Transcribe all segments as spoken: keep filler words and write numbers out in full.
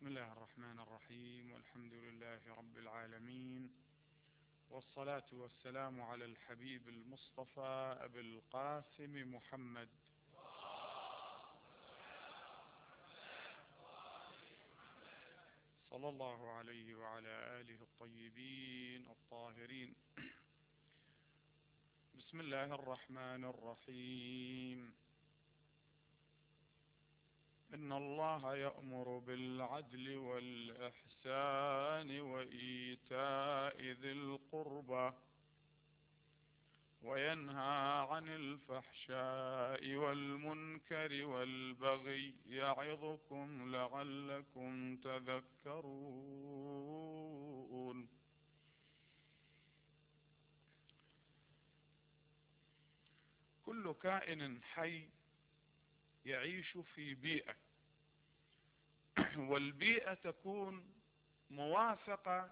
بسم الله الرحمن الرحيم، والحمد لله رب العالمين، والصلاة والسلام على الحبيب المصطفى أبي القاسم محمد صلى الله عليه وعلى آله الطيبين الطاهرين. بسم الله الرحمن الرحيم. إن الله يأمر بالعدل والإحسان وإيتاء ذي القربى وينهى عن الفحشاء والمنكر والبغي يعظكم لعلكم تذكرون. كل كائن حي يعيش في بيئة، والبيئة تكون موافقة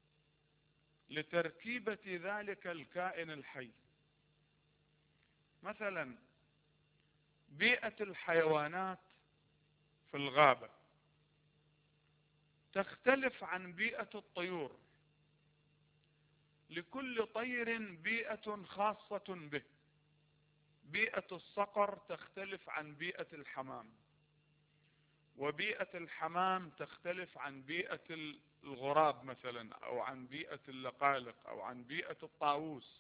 لتركيبة ذلك الكائن الحي. مثلا بيئة الحيوانات في الغابة تختلف عن بيئة الطيور، لكل طير بيئة خاصة به. بيئة الصقر تختلف عن بيئة الحمام، وبيئة الحمام تختلف عن بيئة الغراب مثلا، أو عن بيئة اللقالق، أو عن بيئة الطاووس.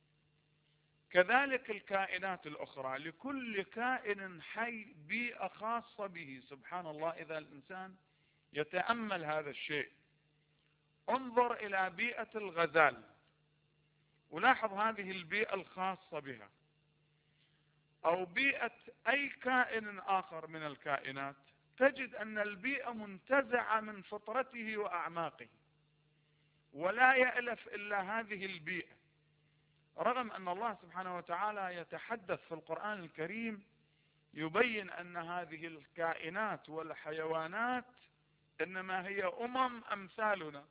كذلك الكائنات الأخرى، لكل كائن حي بيئة خاصة به. سبحان الله، إذا الإنسان يتأمل هذا الشيء. انظر إلى بيئة الغزال ولاحظ هذه البيئة الخاصة بها، أو بيئة أي كائن آخر من الكائنات، تجد أن البيئة منتزعة من فطرته وأعماقه، ولا يألف إلا هذه البيئة، رغم أن الله سبحانه وتعالى يتحدث في القرآن الكريم يبين أن هذه الكائنات والحيوانات إنما هي أمم أمثالنا.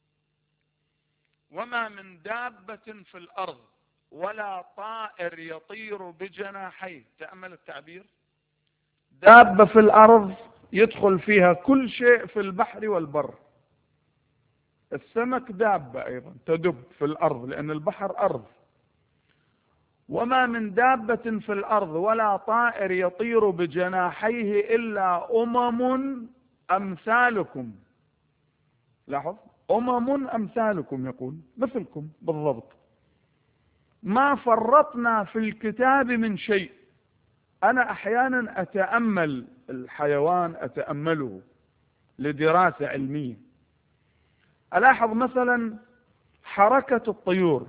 وما من دابة في الأرض ولا طائر يطير بجناحيه. تأمل التعبير، دابة في الأرض يدخل فيها كل شيء في البحر والبر. السمك دابة أيضا تدب في الأرض لأن البحر أرض. وما من دابة في الأرض ولا طائر يطير بجناحيه إلا أمم أمثالكم. لاحظ، أمم أمثالكم، يقول مثلكم بالضبط. ما فرطنا في الكتاب من شيء. أنا أحيانا أتأمل الحيوان، أتأمله لدراسة علمية، ألاحظ مثلا حركة الطيور،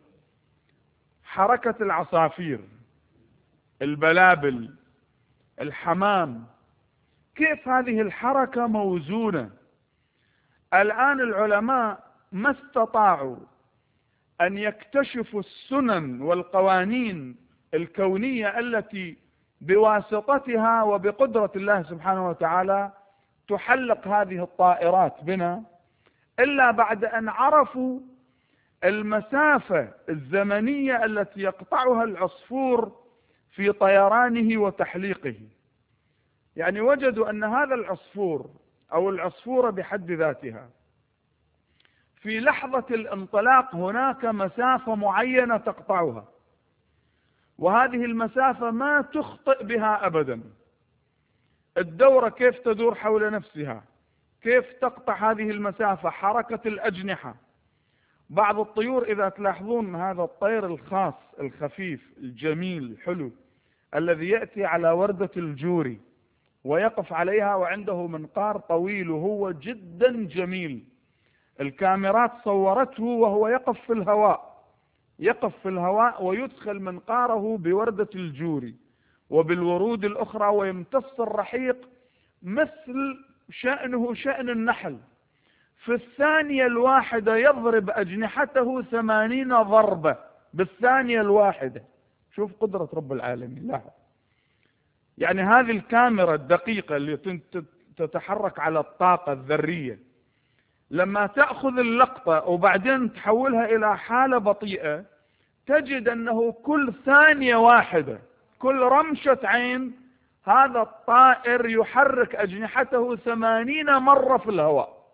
حركة العصافير، البلابل، الحمام، كيف هذه الحركة موزونة. الآن العلماء ما استطاعوا أن يكتشفوا السنن والقوانين الكونية التي بواسطتها وبقدرة الله سبحانه وتعالى تحلق هذه الطائرات بنا، إلا بعد أن عرفوا المسافة الزمنية التي يقطعها العصفور في طيرانه وتحليقه. يعني وجدوا أن هذا العصفور أو العصفورة بحد ذاتها في لحظة الانطلاق هناك مسافة معينة تقطعها، وهذه المسافة ما تخطئ بها أبدا. الدورة كيف تدور حول نفسها، كيف تقطع هذه المسافة، حركة الأجنحة. بعض الطيور إذا تلاحظون هذا الطير الخاص الخفيف الجميل الحلو الذي يأتي على وردة الجوري ويقف عليها وعنده منقار طويل وهو جدا جميل، الكاميرات صورته وهو يقف في الهواء، يقف في الهواء ويدخل منقاره بوردة الجوري وبالورود الأخرى ويمتص الرحيق مثل شأنه شأن النحل. في الثانية الواحدة يضرب أجنحته ثمانين ضربة بالثانية الواحدة. شوف قدرة رب العالمين. لا يعني هذه الكاميرا الدقيقة اللي تتحرك على الطاقة الذرية لما تأخذ اللقطة وبعدين تحولها إلى حالة بطيئة، تجد أنه كل ثانية واحدة، كل رمشة عين، هذا الطائر يحرك أجنحته ثمانين مرة في الهواء.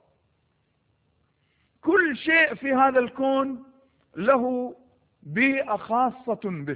كل شيء في هذا الكون له بيئة خاصة به،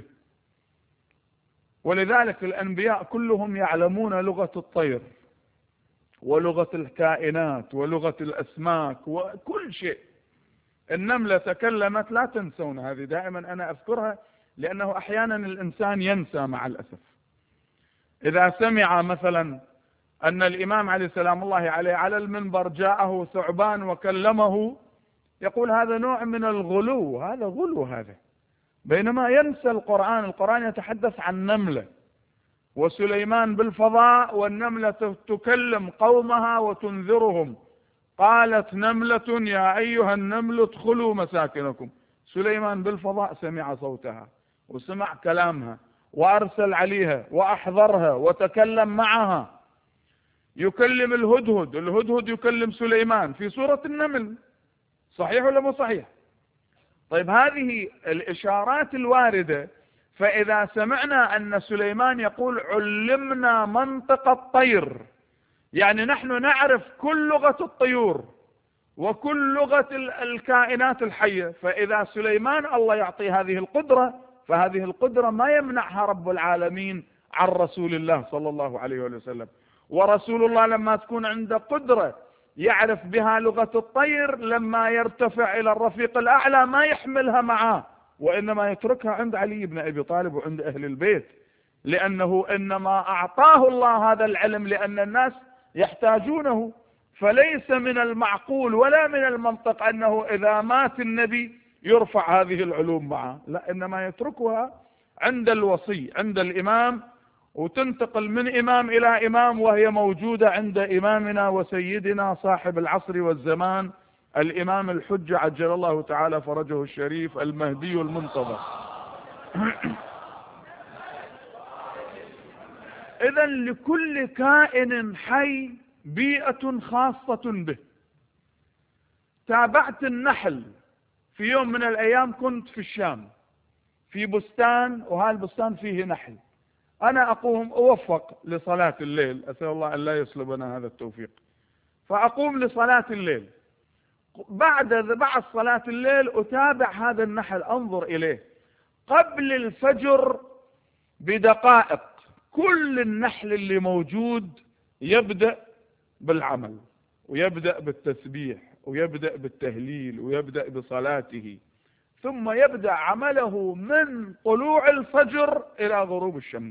ولذلك الأنبياء كلهم يعلمون لغة الطير ولغة الكائنات ولغة الأسماك وكل شيء. النملة تكلمت، لا تنسون هذه، دائما أنا أذكرها لأنه أحيانا الإنسان ينسى مع الأسف. إذا سمع مثلا أن الإمام عليه السلام الله عليه على المنبر جاءه ثعبان وكلمه، يقول هذا نوع من الغلو، هذا غلو هذا، بينما ينسى القرآن. القرآن يتحدث عن نملة وسليمان بالفضاء، والنملة تكلم قومها وتنذرهم. قالت نملة يا أيها النمل ادخلوا مساكنكم. سليمان بالفضاء سمع صوتها وسمع كلامها وأرسل عليها وأحضرها وتكلم معها. يكلم الهدهد، الهدهد يكلم سليمان في سورة النمل، صحيح ولا مو صحيح؟ طيب هذه الإشارات الواردة. فإذا سمعنا أن سليمان يقول علمنا منطق الطير، يعني نحن نعرف كل لغة الطيور وكل لغة الكائنات الحية. فإذا سليمان الله يعطي هذه القدرة، فهذه القدرة ما يمنعها رب العالمين عن رسول الله صلى الله عليه وسلم. ورسول الله لما تكون عنده قدرة يعرف بها لغة الطير، لما يرتفع إلى الرفيق الأعلى ما يحملها معه، وإنما يتركها عند علي بن أبي طالب وعند أهل البيت، لأنه إنما أعطاه الله هذا العلم لأن الناس يحتاجونه. فليس من المعقول ولا من المنطق أنه إذا مات النبي يرفع هذه العلوم معه، لا، إنما يتركها عند الوصي، عند الإمام، وتنتقل من إمام إلى إمام، وهي موجودة عند إمامنا وسيدنا صاحب العصر والزمان الإمام الحجة عجل الله تعالى فرجه الشريف المهدي المنتظر. إذا لكل كائن حي بيئة خاصة به. تابعت النحل في يوم من الأيام، كنت في الشام في بستان، وهذا البستان فيه نحل. أنا أقوم أوفق لصلاة الليل، أسأل الله أن لا يسلبنا هذا التوفيق، فأقوم لصلاة الليل. بعد بعد صلاة الليل أتابع هذا النحل، أنظر إليه. قبل الفجر بدقائق كل النحل اللي موجود يبدأ بالعمل، ويبدأ بالتسبيح، ويبدأ بالتهليل، ويبدأ بصلاته، ثم يبدأ عمله من طلوع الفجر إلى غروب الشمس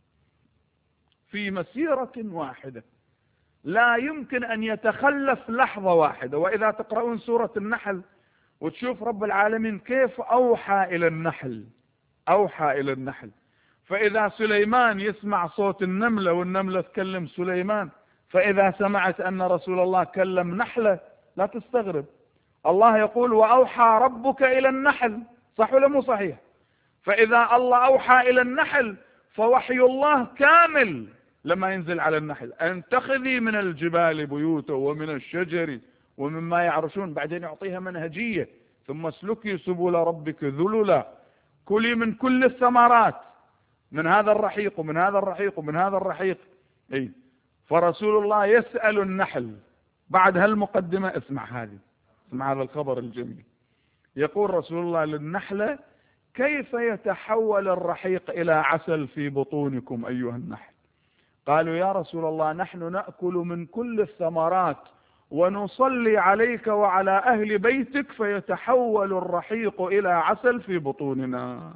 في مسيرة واحدة، لا يمكن أن يتخلف لحظة واحدة. وإذا تقرؤون سورة النحل وتشوف رب العالمين كيف أوحى إلى النحل، أوحى إلى النحل. فإذا سليمان يسمع صوت النملة والنملة تكلم سليمان، فإذا سمعت أن رسول الله كلم نحلة لا تستغرب. الله يقول وأوحى ربك إلى النحل، صح ولا مو صحيح؟ فإذا الله أوحى إلى النحل فوحي الله كامل لما ينزل على النحل، أن اتخذي من الجبال بيوتا ومن الشجر ومما يعرشون. بعدين يعطيها منهجية، ثم اسلكي سبل ربك ذللا، كلي من كل الثمرات، من هذا الرحيق ومن هذا الرحيق ومن هذا الرحيق. اي فرسول الله يسأل النحل بعد هالمقدمة، اسمع هذه، اسمع هذا الخبر الجميل. يقول رسول الله للنحلة كيف يتحول الرحيق إلى عسل في بطونكم أيها النحل؟ قالوا يا رسول الله نحن نأكل من كل الثمرات ونصلي عليك وعلى أهل بيتك فيتحول الرحيق إلى عسل في بطوننا.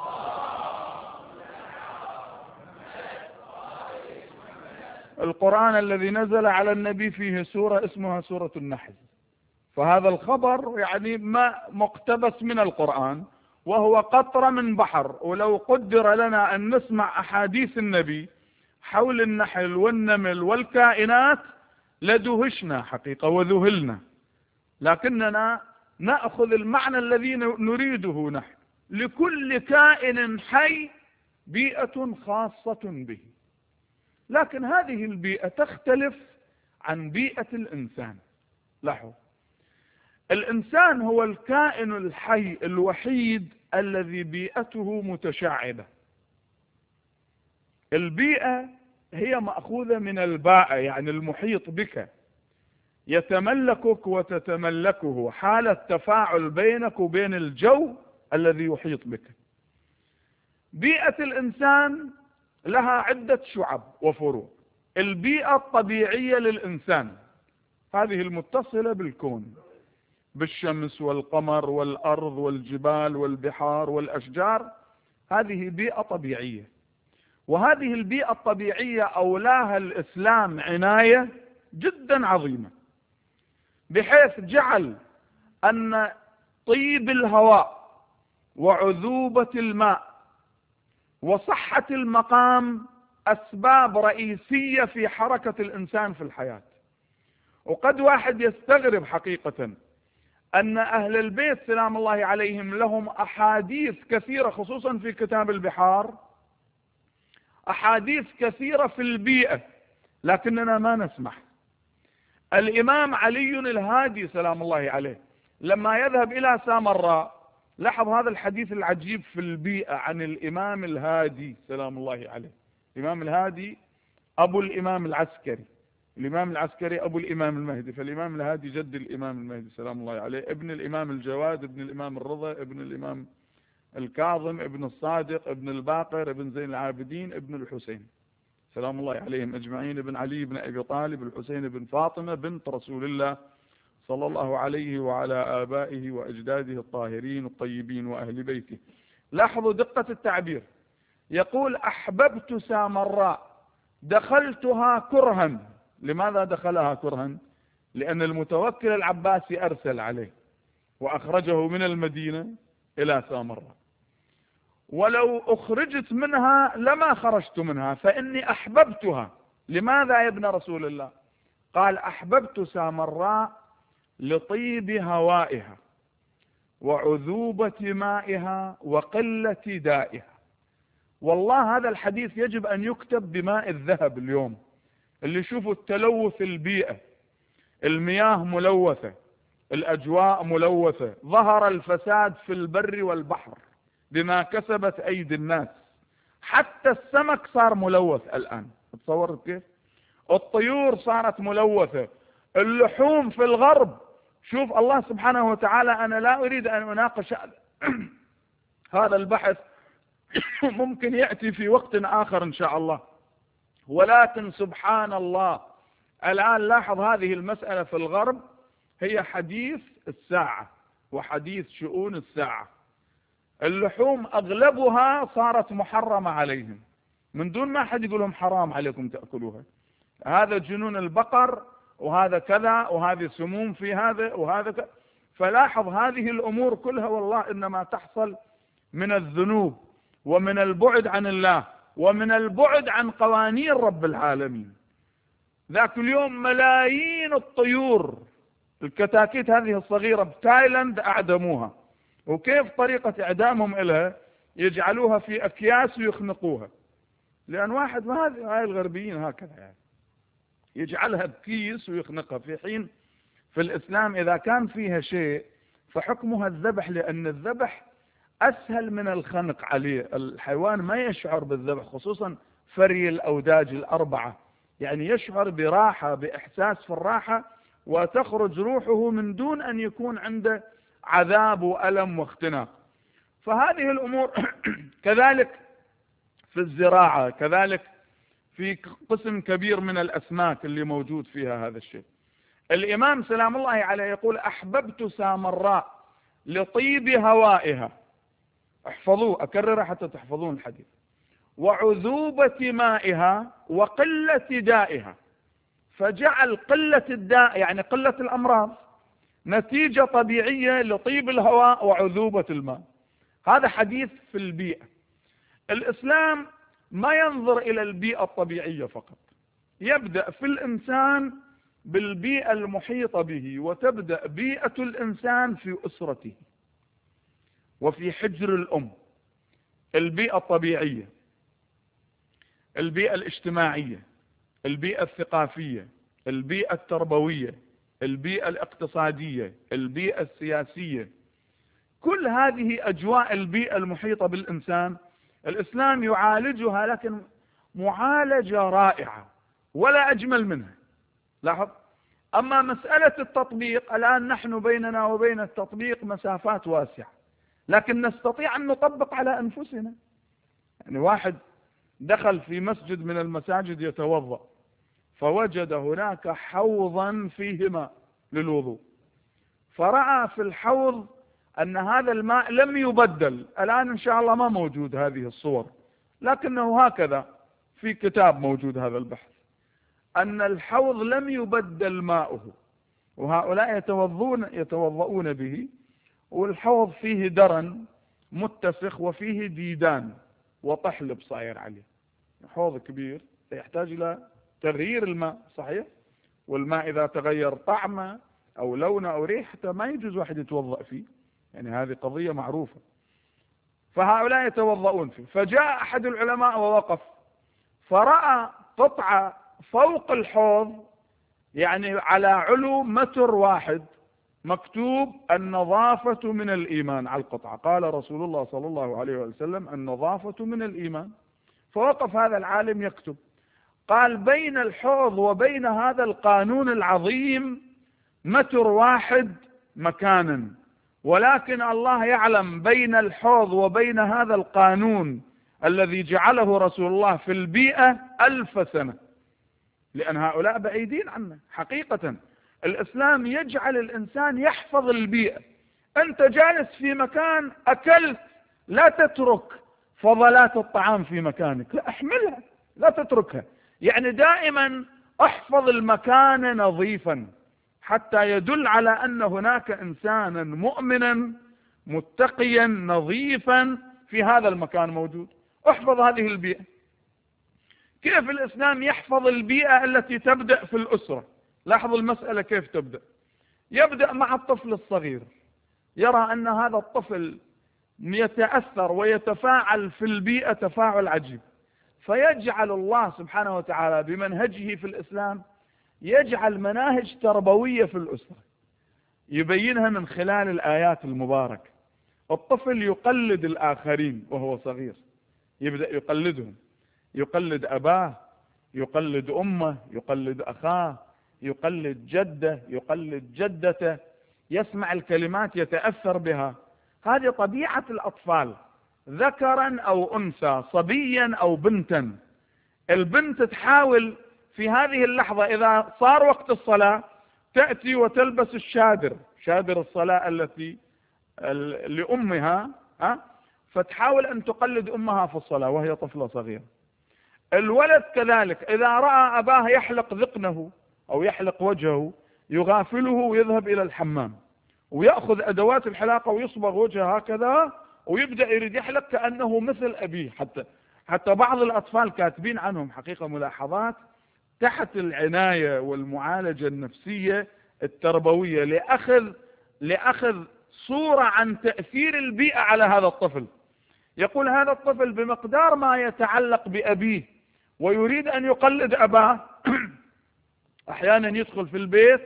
القرآن الذي نزل على النبي فيه سورة اسمها سورة النحل، فهذا الخبر يعني ما مقتبس من القرآن، وهو قطرة من بحر. ولو قدر لنا أن نسمع أحاديث النبي حول النحل والنمل والكائنات لدهشنا حقيقة وذهلنا، لكننا نأخذ المعنى الذي نريده نحن. لكل كائن حي بيئة خاصة به، لكن هذه البيئة تختلف عن بيئة الإنسان. لاحظوا، الإنسان هو الكائن الحي الوحيد الذي بيئته متشعبة. البيئة هي مأخوذة من الباء، يعني المحيط بك، يتملكك وتتملكه، حالة تفاعل بينك وبين الجو الذي يحيط بك. بيئة الإنسان لها عدة شعب وفروع. البيئة الطبيعية للإنسان هذه المتصلة بالكون، بالشمس والقمر والأرض والجبال والبحار والأشجار، هذه بيئة طبيعية. وهذه البيئة الطبيعية أولاها الإسلام عناية جدا عظيمة، بحيث جعل أن طيب الهواء وعذوبة الماء وصحة المقام أسباب رئيسية في حركة الإنسان في الحياة. وقد واحد يستغرب حقيقة أن أهل البيت سلام الله عليهم لهم أحاديث كثيرة، خصوصا في كتاب البحار، أحاديث كثيرة في البيئة، لكننا ما نسمح. الإمام علي الهادي سلام الله عليه لما يذهب إلى سامراء، لاحظ هذا الحديث العجيب في البيئة عن الإمام الهادي سلام الله عليه. الإمام الهادي أبو الإمام العسكري، الإمام العسكري أبو الإمام المهدي، فالإمام الهادي جد الإمام المهدي سلام الله عليه، ابن الإمام الجواد، ابن الإمام الرضا، ابن الإمام الكاظم، ابن الصادق، ابن الباقر، ابن زين العابدين، ابن الحسين سلام الله عليهم أجمعين، ابن علي بن أبي طالب، الحسين بن فاطمة بنت رسول الله صلى الله عليه وعلى آبائه وأجداده الطاهرين الطيبين وأهل بيته. لاحظوا دقة التعبير، يقول أحببت سامراء دخلتها كرها. لماذا دخلها كرها؟ لأن المتوكل العباسي أرسل عليه وأخرجه من المدينة إلى سامراء، ولو أخرجت منها لما خرجت منها، فإني أحببتها. لماذا يا ابن رسول الله؟ قال أحببت سامراء لطيب هوائها وعذوبة مائها وقلة دائها. والله هذا الحديث يجب أن يكتب بماء الذهب اليوم. اللي يشوفوا التلوث البيئة، المياه ملوثة، الأجواء ملوثة، ظهر الفساد في البر والبحر بما كسبت أيدي الناس، حتى السمك صار ملوث الآن، تصور كيف؟ الطيور صارت ملوثة، اللحوم في الغرب. شوف الله سبحانه وتعالى، أنا لا أريد أن أناقش هذا البحث ممكن يأتي في وقت آخر إن شاء الله، ولكن سبحان الله الآن لاحظ هذه المسألة في الغرب هي حديث الساعة وحديث شؤون الساعة. اللحوم أغلبها صارت محرمة عليهم، من دون ما حد يقول لهم حرام عليكم تأكلوها، هذا جنون البقر وهذا كذا وهذه سموم في هذا وهذا كذا. فلاحظ هذه الأمور كلها والله إنما تحصل من الذنوب ومن البعد عن الله ومن البعد عن قوانين رب العالمين. ذاك اليوم ملايين الطيور الكتاكيت هذه الصغيرة بتايلاند أعدموها، وكيف طريقة إعدامهم إلها؟ يجعلوها في أكياس ويخنقوها، لأن واحد ما هذه هاي الغربيين هكذا يعني يجعلها بكيس ويخنقها، في حين في الإسلام إذا كان فيها شيء فحكمها الذبح، لأن الذبح أسهل من الخنق عليه. الحيوان ما يشعر بالذبح، خصوصا فري الأوداج الأربعة، يعني يشعر براحة، بإحساس في الراحة، وتخرج روحه من دون أن يكون عنده عذاب وألم واختناق. فهذه الأمور كذلك في الزراعة، كذلك في قسم كبير من الأسماك اللي موجود فيها هذا الشيء. الإمام سلام الله عليه يقول أحببت سامراء لطيب هوائها، احفظوه أكرر حتى تحفظون الحديث، وعذوبة مائها وقلة دائها. فجعل قلة الداء يعني قلة الأمراض نتيجة طبيعية لطيب الهواء وعذوبة الماء. هذا حديث في البيئة. الإسلام ما ينظر إلى البيئة الطبيعية فقط، يبدأ في الإنسان بالبيئة المحيطة به، وتبدأ بيئة الإنسان في أسرته وفي حجر الأم، البيئة الطبيعية، البيئة الاجتماعية، البيئة الثقافية، البيئة التربوية، البيئة الاقتصادية، البيئة السياسية. كل هذه أجواء البيئة المحيطة بالإنسان الإسلام يعالجها، لكن معالجة رائعة ولا أجمل منها. لاحظ. أما مسألة التطبيق، الآن نحن بيننا وبين التطبيق مسافات واسعة، لكن نستطيع أن نطبق على أنفسنا. يعني واحد دخل في مسجد من المساجد يتوضأ، فوجد هناك حوضا فيه ماء للوضوء، فرأى في الحوض أن هذا الماء لم يبدل. الآن إن شاء الله ما موجود هذه الصور، لكنه هكذا في كتاب موجود هذا البحث، أن الحوض لم يبدل ماؤه، وهؤلاء يتوضؤون يتوضؤون به، والحوض فيه درن متسخ وفيه ديدان وطحلب صاير عليه. حوض كبير يحتاج إلى تغيير الماء، صحيح؟ والماء إذا تغير طعمه أو لونه أو ريحته ما يجوز واحد يتوضأ فيه، يعني هذه قضية معروفة. فهؤلاء يتوضؤون فيه، فجاء أحد العلماء ووقف فرأى قطعة فوق الحوض، يعني على علو متر واحد، مكتوب النظافة من الإيمان على القطعة. قال رسول الله صلى الله عليه وسلم النظافة من الإيمان. فوقف هذا العالم يكتب، قال بين الحوض وبين هذا القانون العظيم متر واحد مكانا، ولكن الله يعلم بين الحوض وبين هذا القانون الذي جعله رسول الله في البيئة ألف سنة، لأن هؤلاء بعيدين عنه. حقيقة الإسلام يجعل الإنسان يحفظ البيئة. أنت جالس في مكان أكلت، لا تترك فضلات الطعام في مكانك، لا احملها، لا تتركها. يعني دائما احفظ المكان نظيفا حتى يدل على أن هناك إنسانا مؤمنا متقيا نظيفا في هذا المكان موجود. احفظ هذه البيئة. كيف الإسلام يحفظ البيئة التي تبدأ في الأسرة؟ لاحظوا المسألة كيف تبدأ. يبدأ مع الطفل الصغير، يرى أن هذا الطفل يتأثر ويتفاعل في البيئة تفاعل عجيب، فيجعل الله سبحانه وتعالى بمنهجه في الإسلام يجعل مناهج تربوية في الأسرة يبينها من خلال الآيات المباركة. الطفل يقلد الآخرين وهو صغير، يبدأ يقلدهم، يقلد أباه، يقلد أمه، يقلد أخاه، يقلد جده، يقلد جدته، يسمع الكلمات يتأثر بها. هذه طبيعة الأطفال، ذكرا أو أنثى، صبيا أو بنتا. البنت تحاول في هذه اللحظة إذا صار وقت الصلاة تأتي وتلبس الشادر، شادر الصلاة التي لأمها، فتحاول أن تقلد أمها في الصلاة وهي طفلة صغيرة. الولد كذلك إذا رأى أباه يحلق ذقنه أو يحلق وجهه يغافله ويذهب إلى الحمام ويأخذ أدوات الحلاقة ويصبغ وجهه هكذا ويبدأ يريد يحلق كأنه مثل أبيه. حتى حتى بعض الأطفال كاتبين عنهم حقيقة ملاحظات تحت العناية والمعالجة النفسية التربوية لأخذ لأخذ صورة عن تأثير البيئة على هذا الطفل. يقول هذا الطفل بمقدار ما يتعلق بأبيه ويريد أن يقلد أباه أحيانا يدخل في البيت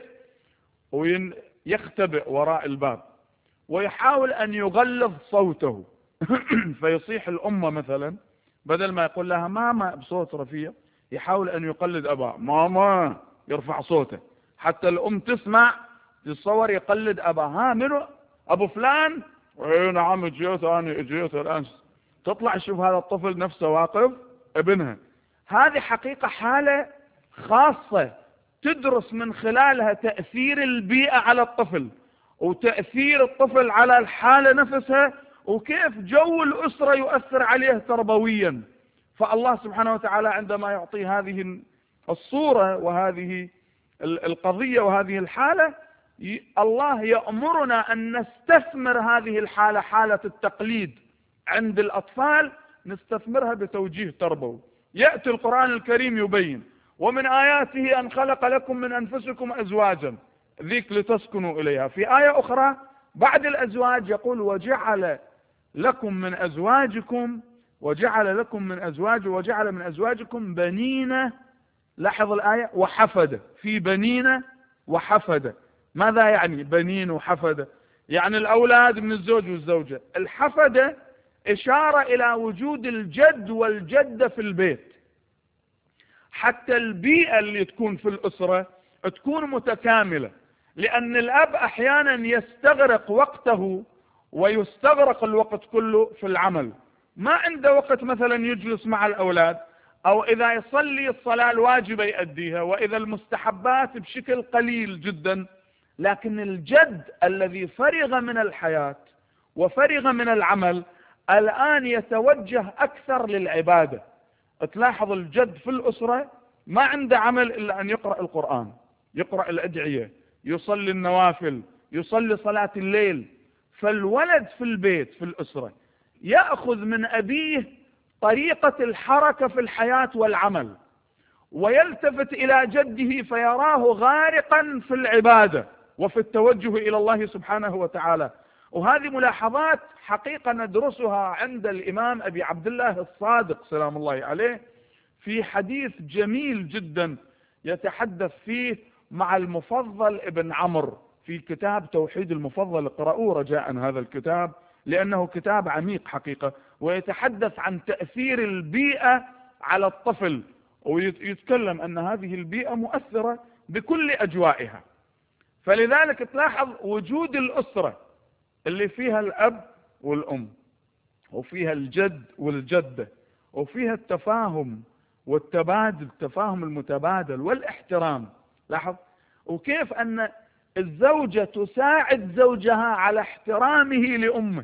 ويختبئ وراء الباب ويحاول أن يغلظ صوته فيصيح الأمة مثلا، بدل ما يقول لها ماما بصوت رفيع يحاول أن يقلد أباه، ماما، يرفع صوته حتى الأم تسمع، تصور يقلد أباه. ها منو أبو فلان؟ ايه نعم جيت أنا جيت الآن. تطلع شوف هذا الطفل نفسه واقف ابنها. هذه حقيقة حالة خاصة تدرس من خلالها تأثير البيئة على الطفل وتأثير الطفل على الحالة نفسها وكيف جو الأسرة يؤثر عليه تربويا. فالله سبحانه وتعالى عندما يعطي هذه الصورة وهذه القضية وهذه الحالة، الله يأمرنا أن نستثمر هذه الحالة، حالة التقليد عند الأطفال، نستثمرها بتوجيه تربوي. يأتي القرآن الكريم يبين ومن آياته أن خلق لكم من أنفسكم أزواجا، ذيك لتسكنوا إليها. في آية أخرى بعد الأزواج يقول وجعل لكم من أزواجكم وجعل لكم من أزواج وجعل من أزواجكم بنين، لاحظ الآية، وحفدة. في بنين وحفدة. ماذا يعني بنين وحفدة؟ يعني الأولاد من الزوج والزوجة. الحفدة إشارة إلى وجود الجد والجدة في البيت، حتى البيئة اللي تكون في الأسرة تكون متكاملة، لأن الأب أحيانا يستغرق وقته ويستغرق الوقت كله في العمل، ما عنده وقت مثلا يجلس مع الأولاد، أو إذا يصلي الصلاة الواجبة يؤديها، وإذا المستحبات بشكل قليل جدا. لكن الجد الذي فرغ من الحياة وفرغ من العمل الآن يتوجه أكثر للعبادة. تلاحظ الجد في الأسرة ما عنده عمل إلا أن يقرأ القرآن، يقرأ الأدعية، يصلي النوافل، يصلي صلاة الليل. فالولد في البيت في الأسرة يأخذ من أبيه طريقة الحركة في الحياة والعمل، ويلتفت إلى جده فيراه غارقا في العبادة وفي التوجه إلى الله سبحانه وتعالى. وهذه ملاحظات حقيقة ندرسها عند الإمام أبي عبد الله الصادق سلام الله عليه في حديث جميل جدا يتحدث فيه مع المفضل ابن عمرو في كتاب توحيد المفضل. اقرأوه رجاء هذا الكتاب، لأنه كتاب عميق حقيقة، ويتحدث عن تأثير البيئة على الطفل، ويتكلم أن هذه البيئة مؤثرة بكل أجوائها. فلذلك تلاحظ وجود الأسرة اللي فيها الأب والأم، وفيها الجد والجدة، وفيها التفاهم والتبادل، التفاهم المتبادل والاحترام. لاحظ وكيف أن الزوجة تساعد زوجها على احترامه لأمه.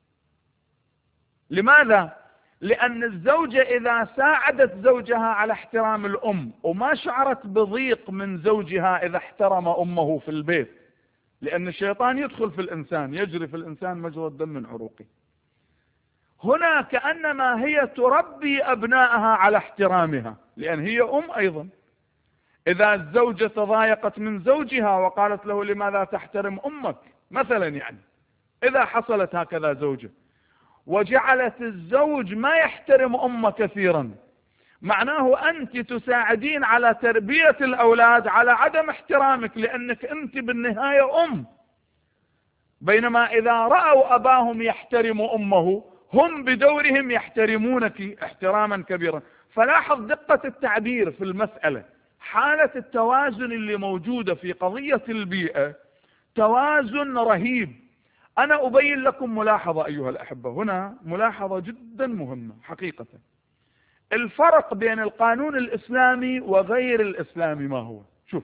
لماذا؟ لأن الزوجة إذا ساعدت زوجها على احترام الأم وما شعرت بضيق من زوجها إذا احترم أمه في البيت، لأن الشيطان يدخل في الإنسان، يجري في الإنسان مجرى الدم من عروقه. هنا كأنما هي تربي أبنائها على احترامها، لأن هي أم أيضا. إذا الزوجة تضايقت من زوجها وقالت له لماذا تحترم أمك مثلا، يعني إذا حصلت هكذا زوجة وجعلت الزوج ما يحترم أمه كثيرا، معناه أنت تساعدين على تربية الأولاد على عدم احترامك، لأنك أنت بالنهاية أم. بينما إذا رأوا أباهم يحترم أمه هم بدورهم يحترمونك احتراما كبيرا. فلاحظ دقة التعبير في المسألة، حالة التوازن اللي موجودة في قضية البيئة توازن رهيب. أنا أبين لكم ملاحظة أيها الأحبة، هنا ملاحظة جدا مهمة حقيقة. الفرق بين القانون الإسلامي وغير الإسلامي ما هو؟ شوف،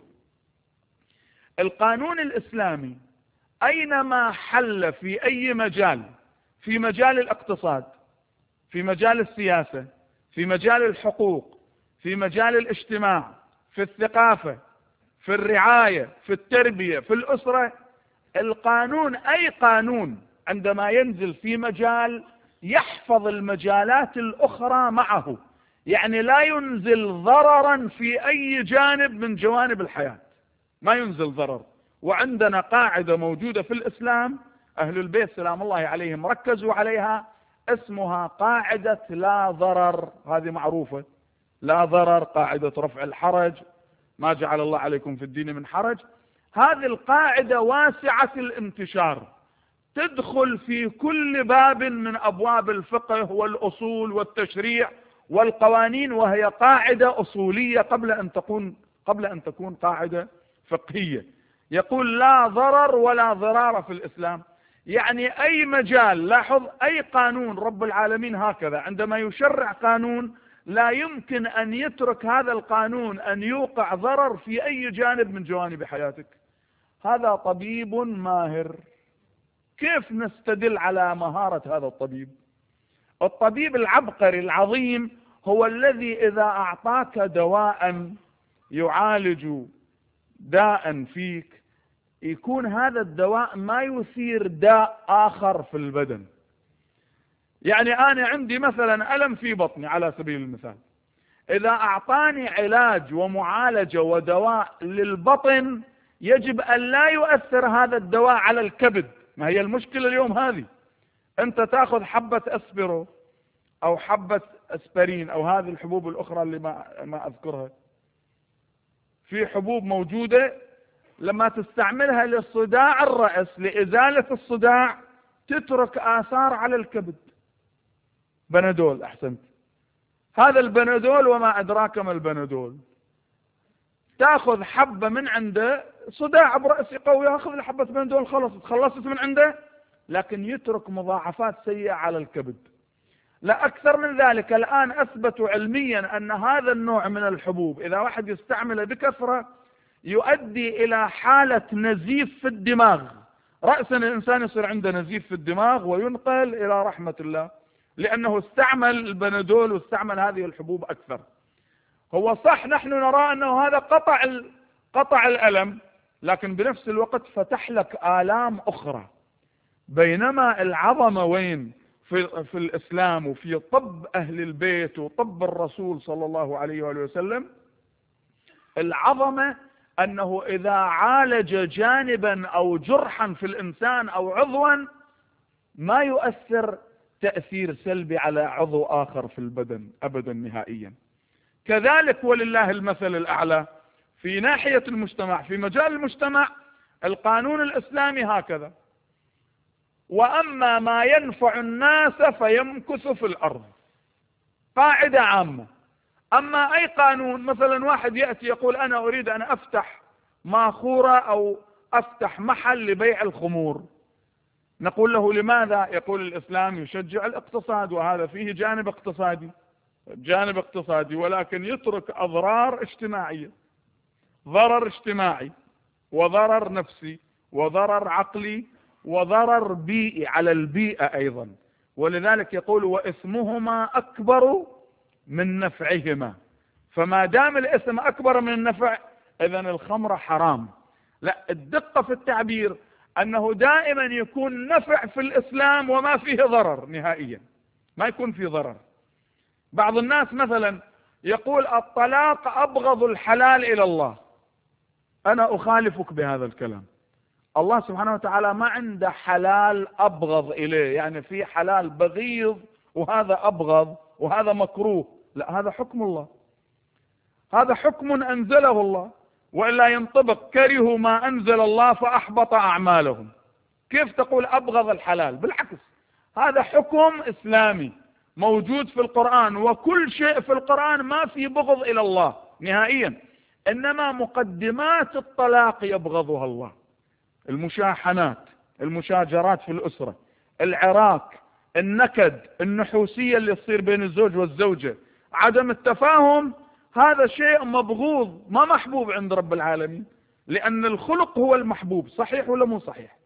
القانون الإسلامي أينما حل في أي مجال، في مجال الاقتصاد، في مجال السياسة، في مجال الحقوق، في مجال الاجتماع، في الثقافة، في الرعاية، في التربية، في الأسرة، القانون أي قانون عندما ينزل في مجال يحفظ المجالات الأخرى معه، يعني لا ينزل ضررا في أي جانب من جوانب الحياة، ما ينزل ضرر. وعندنا قاعدة موجودة في الإسلام أهل البيت سلام الله عليهم ركزوا عليها، اسمها قاعدة لا ضرر. هذه معروفة، لا ضرر، قاعدة رفع الحرج، ما جعل الله عليكم في الدين من حرج. هذه القاعدة واسعة الانتشار، تدخل في كل باب من أبواب الفقه والأصول والتشريع والقوانين، وهي قاعدة أصولية قبل أن تكون قبل أن تكون قاعدة فقهية. يقول لا ضرر ولا ضرار في الإسلام، يعني أي مجال. لاحظ أي قانون رب العالمين هكذا عندما يشرع قانون لا يمكن أن يترك هذا القانون أن يوقع ضرر في أي جانب من جوانب حياتك. هذا طبيب ماهر. كيف نستدل على مهارة هذا الطبيب؟ الطبيب العبقري العظيم هو الذي إذا أعطاك دواء يعالج داء فيك يكون هذا الدواء ما يثير داء آخر في البدن. يعني أنا عندي مثلا ألم في بطني على سبيل المثال، إذا أعطاني علاج ومعالجة ودواء للبطن يجب أن لا يؤثر هذا الدواء على الكبد. ما هي المشكلة اليوم هذه؟ أنت تأخذ حبة أسبرو أو حبة أسبرين أو هذه الحبوب الأخرى اللي ما, ما أذكرها، في حبوب موجودة لما تستعملها لصداع الرأس لإزالة الصداع تترك آثار على الكبد. بنادول أحسنت. هذا البنادول وما أدراك ما البنادول. تأخذ حبة من عنده، صداع برأسي قوي، أخذ الحبة بنادول خلص تخلصت من عنده، لكن يترك مضاعفات سيئة على الكبد. لا أكثر من ذلك، الآن أثبتوا علميا أن هذا النوع من الحبوب إذا واحد يستعمله بكثرة يؤدي إلى حالة نزيف في الدماغ، رأسا الإنسان يصير عنده نزيف في الدماغ وينقل إلى رحمة الله، لأنه استعمل البنادول واستعمل هذه الحبوب أكثر. هو صح نحن نرى أنه هذا قطع قطع الألم، لكن بنفس الوقت فتح لك آلام أخرى. بينما العظمة وين؟ في, في الإسلام وفي طب أهل البيت وطب الرسول صلى الله عليه وآله وسلم. العظمة أنه إذا عالج جانبا أو جرحا في الإنسان أو عضوا ما يؤثر تأثير سلبي على عضو آخر في البدن أبدا نهائيا. كذلك ولله المثل الأعلى في ناحية المجتمع، في مجال المجتمع القانون الإسلامي هكذا: وأما ما ينفع الناس فيمكث في الأرض، قاعدة عامة. أما أي قانون، مثلا واحد يأتي يقول أنا أريد أن أفتح ماخورة أو أفتح محل لبيع الخمور، نقول له لماذا؟ يقول الإسلام يشجع الاقتصاد، وهذا فيه جانب اقتصادي جانب اقتصادي ولكن يترك أضرار اجتماعية، ضرر اجتماعي وضرر نفسي وضرر عقلي وضرر بيئي على البيئة أيضا. ولذلك يقول وإثمهما أكبر من نفعهما، فما دام الإثم أكبر من النفع إذن الخمر حرام. لا، الدقة في التعبير أنه دائما يكون نفع في الإسلام وما فيه ضرر نهائيا، ما يكون فيه ضرر. بعض الناس مثلا يقول الطلاق أبغض الحلال إلى الله، أنا أخالفك بهذا الكلام. الله سبحانه وتعالى ما عنده حلال أبغض إليه، يعني في حلال بغيض وهذا أبغض وهذا مكروه، لا، هذا حكم الله، هذا حكم أنزله الله، وإلا ينطبق كرهوا ما أنزل الله فأحبط أعمالهم. كيف تقول أبغض الحلال؟ بالعكس، هذا حكم إسلامي موجود في القرآن، وكل شيء في القرآن ما في بغض إلى الله نهائيا، إنما مقدمات الطلاق يبغضها الله: المشاحنات، المشاجرات في الأسرة، العراك، النكد، النحوسية اللي تصير بين الزوج والزوجة، عدم التفاهم، هذا شيء مبغوض ما محبوب عند رب العالمين، لأن الخلق هو المحبوب. صحيح ولا مو صحيح؟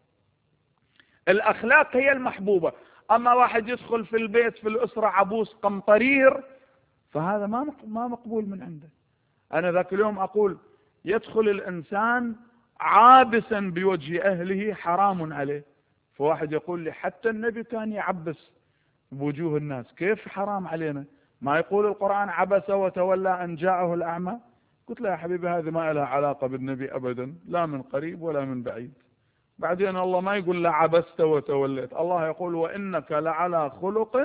الأخلاق هي المحبوبة. أما واحد يدخل في البيت في الأسرة عبوس قمطرير فهذا ما ما مقبول من عنده. أنا ذاك اليوم أقول يدخل الإنسان عابسا بوجه أهله حرام عليه، فواحد يقول لي حتى النبي كان يعبس بوجوه الناس، كيف حرام علينا؟ ما يقول القرآن عبس وتولى أن جاءه الأعمى؟ قلت له يا حبيبي هذه ما لها علاقة بالنبي أبدا، لا من قريب ولا من بعيد. بعدين الله ما يقول لا عبست وتوليت، الله يقول وإنك لعلى خلق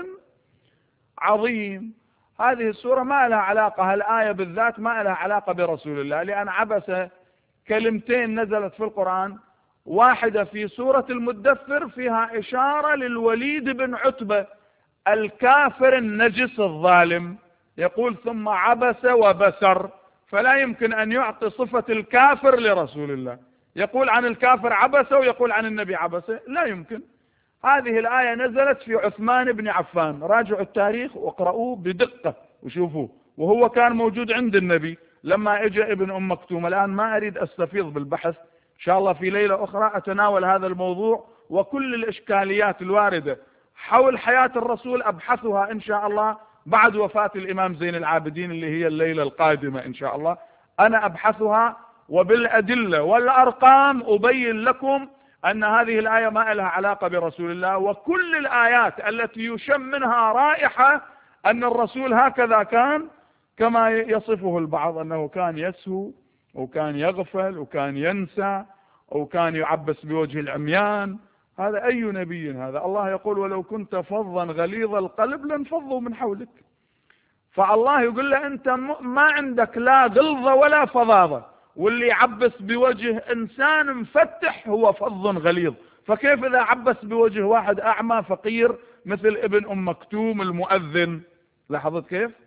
عظيم. هذه السورة ما لها علاقة، هالآية بالذات ما لها علاقة برسول الله، لأن عبس كلمتين نزلت في القرآن، واحدة في سورة المدثر فيها إشارة للوليد بن عتبة الكافر النجس الظالم، يقول ثم عبس وبسر، فلا يمكن أن يعطي صفة الكافر لرسول الله، يقول عن الكافر عبس ويقول عن النبي عبس، لا يمكن. هذه الآية نزلت في عثمان بن عفان، راجعوا التاريخ واقرأوه بدقة وشوفوه، وهو كان موجود عند النبي لما اجى ابن ام مكتوم. الآن ما أريد أستفيض بالبحث، إن شاء الله في ليلة أخرى أتناول هذا الموضوع وكل الإشكاليات الواردة حول حياة الرسول أبحثها إن شاء الله بعد وفاة الإمام زين العابدين اللي هي الليلة القادمة إن شاء الله. أنا أبحثها وبالأدلة والأرقام أبين لكم أن هذه الآية ما لها علاقة برسول الله، وكل الآيات التي يشم منها رائحة أن الرسول هكذا كان كما يصفه البعض، أنه كان يسهو وكان يغفل وكان ينسى وكان يعبس بوجه العميان. هذا أي نبي هذا؟ الله يقول ولو كنت فظا غليظ القلب لانفضوا من حولك. فالله يقول له أنت ما عندك لا غلظة ولا فظاظة، واللي يعبس بوجه إنسان مفتح هو فظ غليظ، فكيف إذا عبس بوجه واحد أعمى فقير مثل ابن أم مكتوم المؤذن؟ لاحظت كيف؟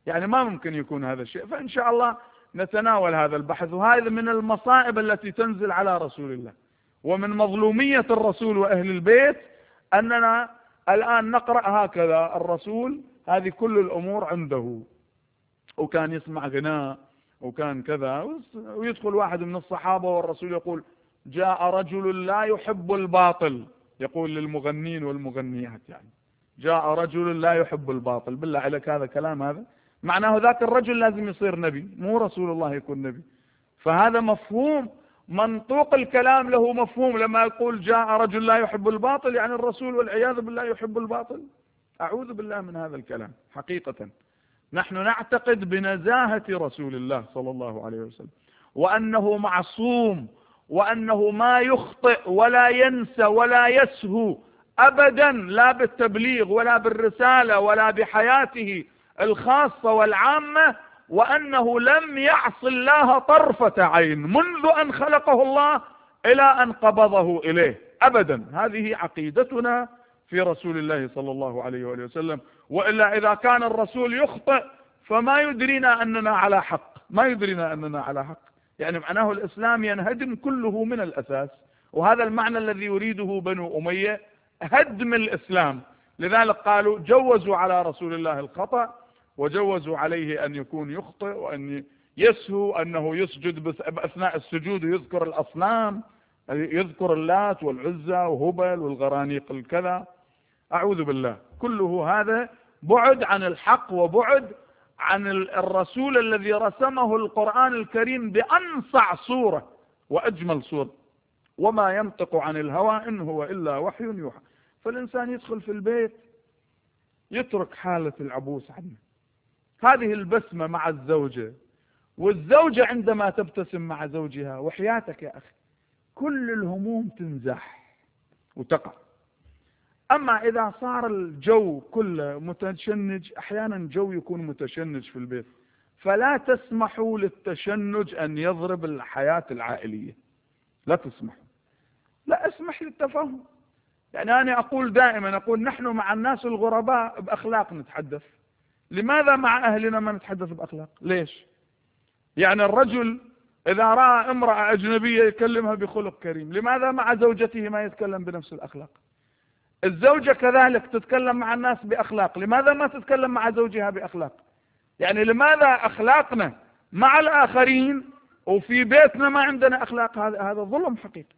يعني ما ممكن يكون هذا الشيء. فإن شاء الله نتناول هذا البحث. وهذا من المصائب التي تنزل على رسول الله، ومن مظلومية الرسول وأهل البيت أننا الآن نقرأ هكذا الرسول هذه كل الأمور عنده، وكان يسمع غناء وكان كذا، ويدخل واحد من الصحابة والرسول يقول جاء رجل لا يحب الباطل، يقول للمغنين والمغنيات يعني جاء رجل لا يحب الباطل. بالله عليك هذا كلام؟ هذا معناه ذاك الرجل لازم يصير نبي، مو رسول الله يكون نبي. فهذا مفهوم منطوق الكلام له مفهوم. لما يقول جاء رجل لا يحب الباطل يعني الرسول والعياذ بالله يحب الباطل. أعوذ بالله من هذا الكلام. حقيقة نحن نعتقد بنزاهة رسول الله صلى الله عليه وسلم، وأنه معصوم، وأنه ما يخطئ ولا ينسى ولا يسهو أبدا، لا بالتبليغ ولا بالرسالة ولا بحياته الخاصة والعامة، وأنه لم يعص الله طرفة عين منذ أن خلقه الله إلى أن قبضه إليه أبدا. هذه عقيدتنا في رسول الله صلى الله عليه وآله وسلم. وإلا إذا كان الرسول يخطئ فما يدرينا أننا على حق، ما يدرينا أننا على حق. يعني معناه الإسلام ينهدم كله من الأساس، وهذا المعنى الذي يريده بنو أمية، هدم الإسلام. لذلك قالوا جوزوا على رسول الله الخطأ، وجوزوا عليه أن يكون يخطئ وأن يسهو، أنه يسجد أثناء السجود يذكر الأصنام، يذكر اللات والعزى وهبل والغرانيق الكذا. أعوذ بالله. كله هذا بعد عن الحق وبعد عن الرسول الذي رسمه القرآن الكريم بأنصع صورة وأجمل صورة. وما ينطق عن الهوى إن هو إلا وحي يوحى. فالإنسان يدخل في البيت يترك حالة العبوس عنه، هذه البسمة مع الزوجة، والزوجة عندما تبتسم مع زوجها، وحياتك يا أخي كل الهموم تنزح وتقع. أما إذا صار الجو كله متشنج، أحيانا جو يكون متشنج في البيت، فلا تسمحوا للتشنج أن يضرب الحياة العائلية، لا تسمحوا، لا اسمح للتفاهم. يعني أنا أقول دائما، أقول نحن مع الناس الغرباء بأخلاق نتحدث، لماذا مع أهلنا ما نتحدث بأخلاق؟ ليش؟ يعني الرجل إذا رأى امرأة أجنبية يكلمها بخلق كريم، لماذا مع زوجته ما يتكلم بنفس الأخلاق؟ الزوجة كذلك تتكلم مع الناس بأخلاق، لماذا ما تتكلم مع زوجها بأخلاق؟ يعني لماذا أخلاقنا مع الآخرين وفي بيتنا ما عندنا أخلاق؟ هذا هذا ظلم حقيقي.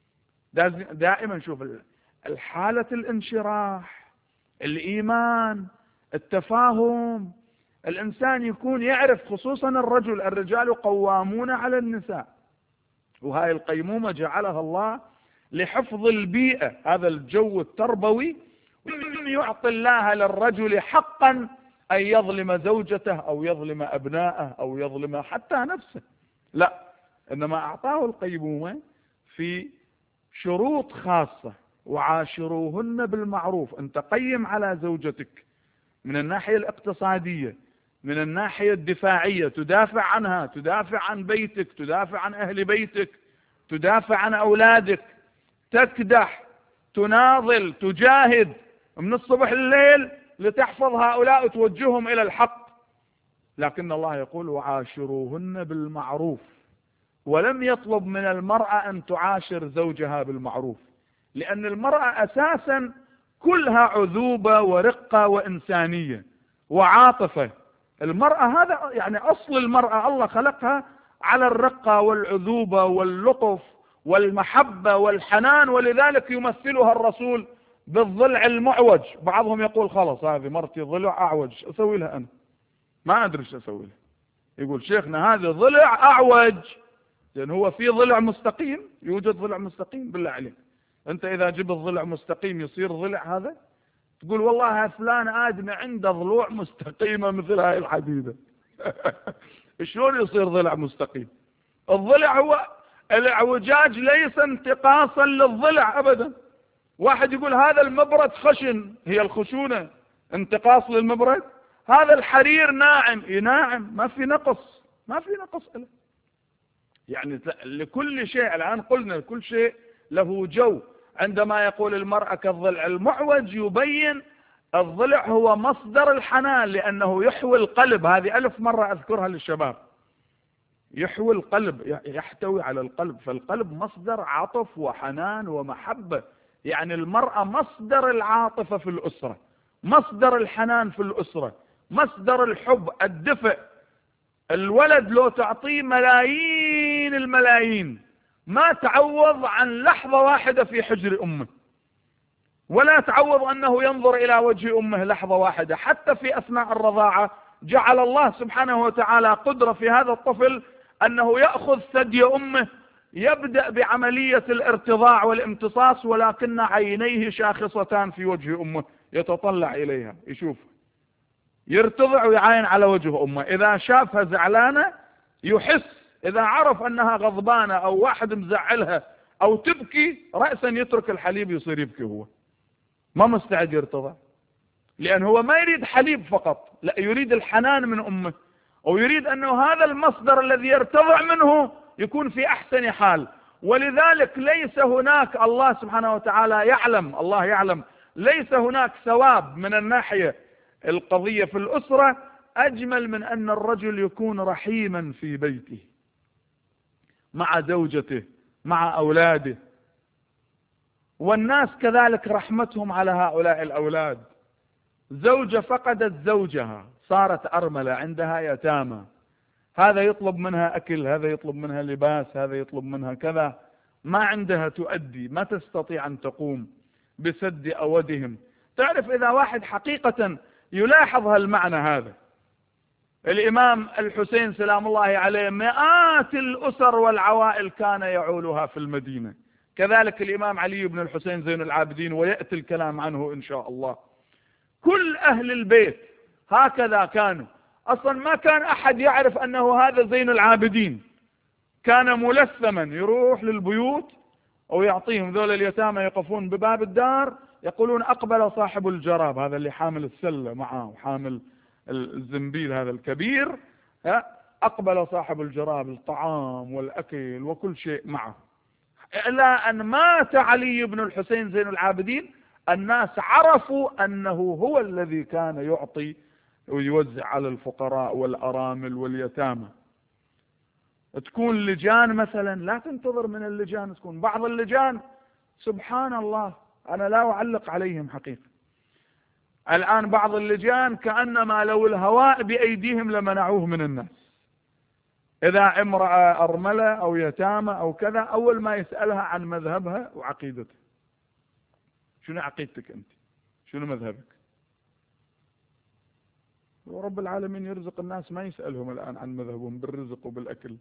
دائما شوف الحالة، الانشراح، الإيمان، التفاهم، الإنسان يكون يعرف، خصوصا الرجل، الرجال قوامون على النساء، وهاي القيمومة جعلها الله لحفظ البيئة، هذا الجو التربوي. يعطي الله للرجل حقا أن يظلم زوجته أو يظلم أبناءه أو يظلم حتى نفسه، لا، إنما أعطاه القيمومة في شروط خاصة. وعاشروهن بالمعروف. أنت قيم على زوجتك من الناحية الاقتصادية، من الناحية الدفاعية، تدافع عنها، تدافع عن بيتك، تدافع عن أهل بيتك، تدافع عن أولادك، تكدح، تناضل، تجاهد من الصبح الليل لتحفظ هؤلاء وتوجههم إلى الحق. لكن الله يقول وعاشروهن بالمعروف، ولم يطلب من المرأة أن تعاشر زوجها بالمعروف، لأن المرأة أساسا كلها عذوبة ورقة وإنسانية وعاطفة. المرأة هذا يعني أصل المرأة، الله خلقها على الرقة والعذوبة واللطف والمحبة والحنان، ولذلك يمثلها الرسول بالضلع المعوج. بعضهم يقول خلاص هذه مرتي ضلع أعوج، أسوي لها أنا ما أدري ايش أسوي لها. يقول شيخنا هذا ضلع أعوج، لأن هو في ضلع مستقيم، يوجد ضلع مستقيم؟ بالله عليك أنت إذا جبت ضلع مستقيم يصير ضلع هذا؟ تقول والله فلان آدمي عنده ضلوع مستقيمة مثل هاي الحديدة. شلون يصير ضلع مستقيم؟ الضلع هو الاعوجاج ليس انتقاصا للضلع أبدا. واحد يقول هذا المبرد خشن، هي الخشونة انتقاص للمبرد؟ هذا الحرير ناعم، ناعم، ما في نقص، ما في نقص له. يعني لكل شيء، الآن قلنا كل شيء له جو. عندما يقول المرأة كالضلع المعوج يبين الضلع هو مصدر الحنان لأنه يحوي القلب. هذه ألف مرة أذكرها للشباب. يحوي القلب، يحتوي على القلب، فالقلب مصدر عطف وحنان ومحبة. يعني المرأة مصدر العاطفة في الأسرة، مصدر الحنان في الأسرة، مصدر الحب، الدفء. الولد لو تعطيه ملايين الملايين ما تعوض عن لحظة واحدة في حجر أمه، ولا تعوض أنه ينظر إلى وجه أمه لحظة واحدة. حتى في أثناء الرضاعة جعل الله سبحانه وتعالى قدرة في هذا الطفل أنه يأخذ ثدي أمه، يبدأ بعملية الارتضاع والامتصاص، ولكن عينيه شاخصتان في وجه أمه، يتطلع إليها يشوف، يرتضع ويعاين على وجه أمه. إذا شافها زعلانة يحس، إذا عرف أنها غضبانة أو واحد مزعلها أو تبكي رأسا يترك الحليب يصير يبكي، هو ما مستعد يرتضع، لأن هو ما يريد حليب فقط، لا، يريد الحنان من أمه، أو يريد أنه هذا المصدر الذي يرتضع منه يكون في أحسن حال. ولذلك ليس هناك، الله سبحانه وتعالى يعلم، الله يعلم ليس هناك ثواب من الناحية القضية في الأسرة أجمل من أن الرجل يكون رحيما في بيته مع زوجته مع أولاده، والناس كذلك رحمتهم على هؤلاء الأولاد. زوجة فقدت زوجها، صارت أرملة، عندها يتامى، هذا يطلب منها أكل، هذا يطلب منها لباس، هذا يطلب منها كذا، ما عندها تؤدي، ما تستطيع أن تقوم بسد أودهم. تعرف إذا واحد حقيقة يلاحظ هالمعنى هذا، الإمام الحسين سلام الله عليه مئات الأسر والعوائل كان يعولها في المدينة، كذلك الإمام علي بن الحسين زين العابدين، ويأتي الكلام عنه إن شاء الله. كل أهل البيت هكذا كانوا. أصلا ما كان أحد يعرف أنه هذا زين العابدين، كان ملثما، يروح للبيوت أو يعطيهم، ذول اليتامى يقفون بباب الدار يقولون أقبل صاحب الجراب، هذا اللي حامل السلة معه وحامل الزنبيل هذا الكبير، أقبل صاحب الجراب، الطعام والأكل وكل شيء معه. إلى أن مات علي بن الحسين زين العابدين الناس عرفوا أنه هو الذي كان يعطي ويوزع على الفقراء والأرامل واليتامى. تكون لجان مثلا، لا تنتظر من اللجان، تكون بعض اللجان سبحان الله أنا لا أعلق عليهم حقيقة. الآن بعض اللجان كأنما لو الهواء بأيديهم لمنعوه من الناس. إذا امرأة أرملة أو يتامى أو كذا، أول ما يسألها عن مذهبها وعقيدتها، شنو عقيدتك أنت؟ شنو مذهبك؟ ورب العالمين يرزق الناس ما يسألهم الآن عن مذهبهم بالرزق وبالأكل.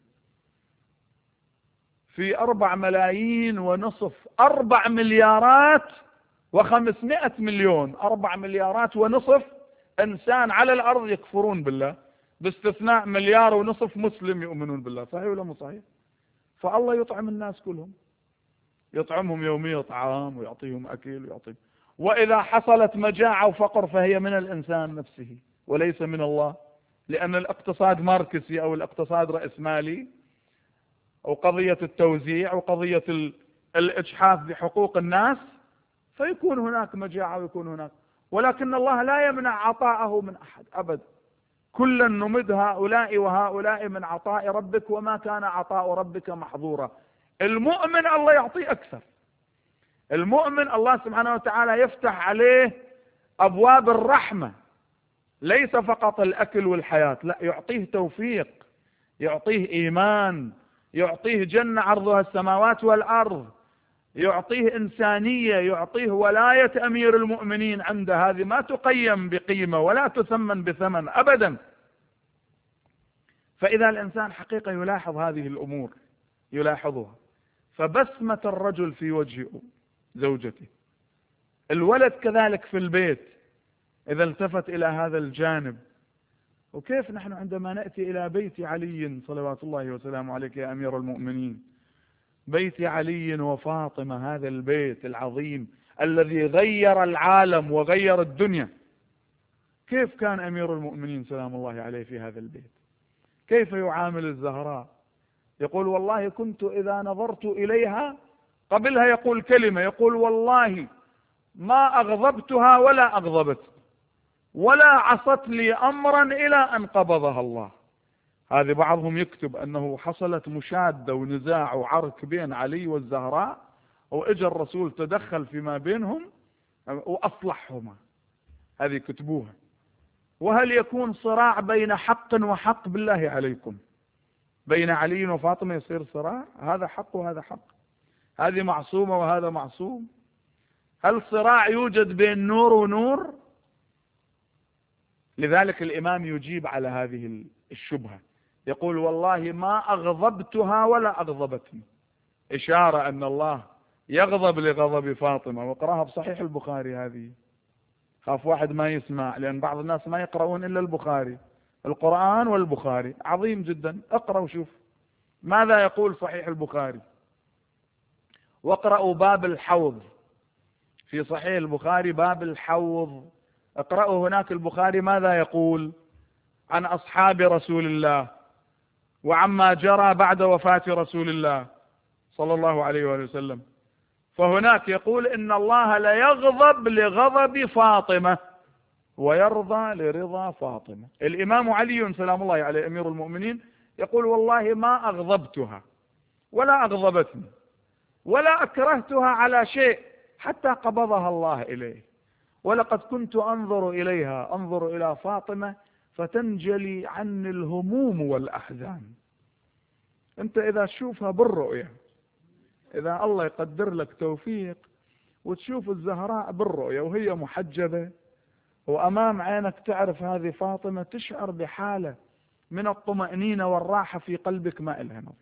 في أربع ملايين ونصف، أربع مليارات وخمسمائة مليون، أربع مليارات ونصف إنسان على الأرض يكفرون بالله، باستثناء مليار ونصف مسلم يؤمنون بالله. صحيح ولا مو صحيح؟ فالله يطعم الناس كلهم، يطعمهم يوميا طعام ويعطيهم أكل ويعطيهم. وإذا حصلت مجاعة وفقر فهي من الإنسان نفسه وليس من الله، لأن الاقتصاد ماركسي أو الاقتصاد رأسمالي، وقضية التوزيع وقضية الإجحاف بحقوق الناس، فيكون هناك مجاعة ويكون هناك، ولكن الله لا يمنع عطاءه من أحد أبدا. كلا نمد هؤلاء وهؤلاء من عطاء ربك وما كان عطاء ربك محظورا. المؤمن الله يعطيه أكثر، المؤمن الله سبحانه وتعالى يفتح عليه أبواب الرحمة، ليس فقط الأكل والحياة، لا، يعطيه توفيق، يعطيه إيمان، يعطيه جنة عرضها السماوات والأرض، يعطيه إنسانية، يعطيه ولاية أمير المؤمنين عنده، هذه ما تقيم بقيمة ولا تثمن بثمن أبدا. فإذا الإنسان حقيقة يلاحظ هذه الأمور يلاحظها، فبسمة الرجل في وجه زوجته، الولد كذلك في البيت إذا التفت إلى هذا الجانب. وكيف نحن عندما نأتي إلى بيت علي صلوات الله وسلامه عليك يا أمير المؤمنين، بيت علي وفاطمة، هذا البيت العظيم الذي غير العالم وغير الدنيا، كيف كان أمير المؤمنين سلام الله عليه في هذا البيت؟ كيف يعامل الزهراء؟ يقول والله كنت إذا نظرت إليها قبلها يقول كلمة، يقول والله ما أغضبتها ولا أغضبت، ولا عصت لي أمرا إلى أن قبضها الله. هذه بعضهم يكتب أنه حصلت مشادة ونزاع وعرك بين علي والزهراء، وإجا الرسول تدخل فيما بينهم وأصلحهما. هذه يكتبوها. وهل يكون صراع بين حق وحق؟ بالله عليكم، بين علي وفاطمة يصير صراع؟ هذا حق وهذا حق، هذه معصومة وهذا معصوم. هل صراع يوجد بين نور ونور؟ لذلك الإمام يجيب على هذه الشبهة، يقول والله ما أغضبتها ولا أغضبتني، إشارة أن الله يغضب لغضب فاطمة. وقراها بصحيح البخاري هذه، خاف واحد ما يسمع، لأن بعض الناس ما يقرؤون إلا البخاري، القرآن والبخاري عظيم جدا. اقرأ وشوف ماذا يقول صحيح البخاري، واقرأوا باب الحوض في صحيح البخاري، باب الحوض، اقرأوا هناك البخاري ماذا يقول عن أصحاب رسول الله وعما جرى بعد وفاة رسول الله صلى الله عليه وآله وسلم. فهناك يقول إن الله لا يغضب لغضب فاطمة ويرضى لرضا فاطمة. الإمام علي سلام الله عليه أمير المؤمنين يقول والله ما أغضبتها ولا أغضبتني ولا أكرهتها على شيء حتى قبضها الله إليه، ولقد كنت أنظر إليها، أنظر إلى فاطمة فتنجلي عني الهموم والأحزان. أنت إذا تشوفها بالرؤية، إذا الله يقدر لك توفيق وتشوف الزهراء بالرؤية وهي محجبة وأمام عينك تعرف هذه فاطمة، تشعر بحالة من الطمأنينة والراحة في قلبك ما إلها نظير.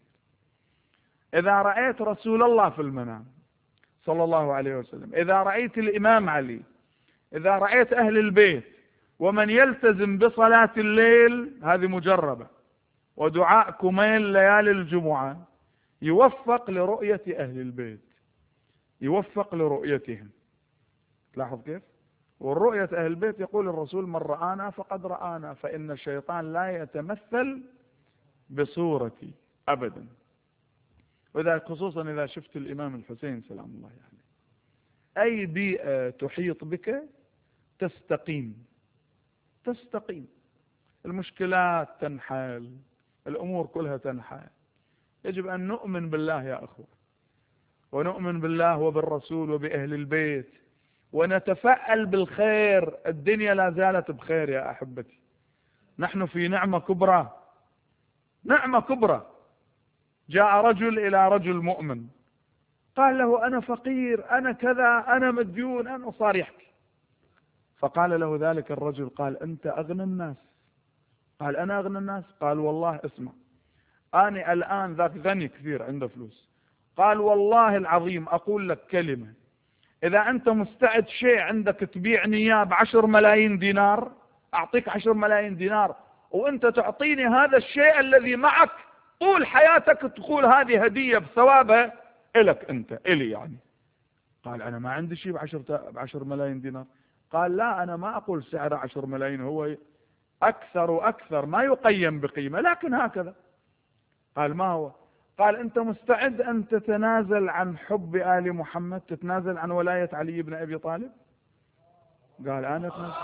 إذا رأيت رسول الله في المنام صلى الله عليه وسلم، إذا رأيت الإمام علي، إذا رأيت أهل البيت ومن يلتزم بصلاة الليل، هذه مجربة، ودعاء كميل ليالي الجمعة، يوفق لرؤية أهل البيت، يوفق لرؤيتهم. تلاحظ كيف؟ والرؤية أهل البيت يقول الرسول من رآنا فقد رآنا، فإن الشيطان لا يتمثل بصورتي أبدا. وذلك خصوصا إذا شفت الإمام الحسين سلام الله عليه، أي بيئة تحيط بك تستقيم، تستقيم، المشكلات تنحل، الأمور كلها تنحل. يجب أن نؤمن بالله يا أخوة، ونؤمن بالله وبالرسول وبأهل البيت، ونتفأل بالخير. الدنيا لا زالت بخير يا أحبتي، نحن في نعمة كبرى، نعمة كبرى. جاء رجل إلى رجل مؤمن قال له أنا فقير، أنا كذا، أنا مديون، أنا، صار يحكي. فقال له ذلك الرجل، قال أنت أغنى الناس. قال أنا أغنى الناس. قال والله اسمع، أنا الآن ذاك غني كثير عنده فلوس. قال والله العظيم أقول لك كلمة، إذا أنت مستعد شيء عندك تبيعني إياه بعشر ملايين دينار، أعطيك عشر ملايين دينار، وأنت تعطيني هذا الشيء الذي معك طول حياتك، تقول هذه هدية بثوابها إلك أنت، إلي يعني. قال أنا ما عندي شيء بعشر, بعشر ملايين دينار. قال لا، أنا ما أقول سعره عشر ملايين، هو أكثر وأكثر، ما يقيم بقيمة، لكن هكذا. قال ما هو؟ قال أنت مستعد أن تتنازل عن حب آل محمد، تتنازل عن ولاية علي بن أبي طالب؟ قال أنا أتنازل.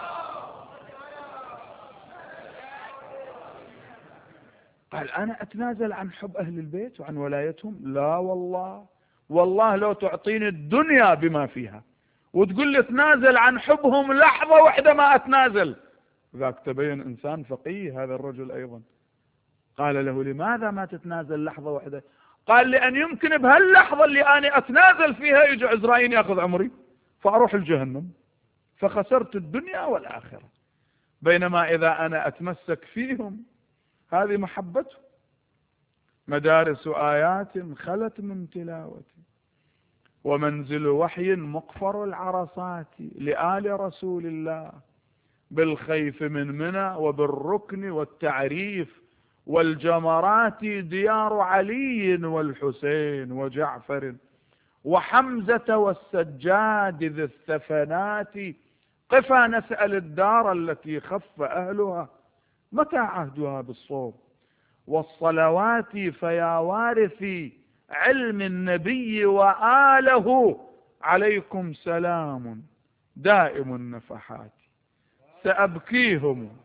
قال أنا أتنازل عن حب أهل البيت وعن ولايتهم؟ لا والله، والله لو تعطيني الدنيا بما فيها وتقول لي تنازل عن حبهم لحظة واحدة ما أتنازل. ذاك تبين إنسان فقيه هذا الرجل أيضا. قال له لماذا ما تتنازل لحظة واحدة؟ قال لأن يمكن بهاللحظة اللي أنا أتنازل فيها يجي عزرائيل يأخذ عمري فأروح الجهنم، فخسرت الدنيا والآخرة. بينما إذا أنا أتمسك فيهم، هذه محبته. مدارس آيات خلت من تلاوتي، ومنزل وحي مقفر العرصات، لآل رسول الله بالخيف من منى وبالركن والتعريف والجمرات، ديار علي والحسين وجعفر وحمزة والسجاد ذي الثفنات. قفا نسأل الدار التي خف أهلها، متى عهدها بالصوم والصلوات، فيا وارثي علم النبي وآله، عليكم سلام دائم النفحات. سأبكيهم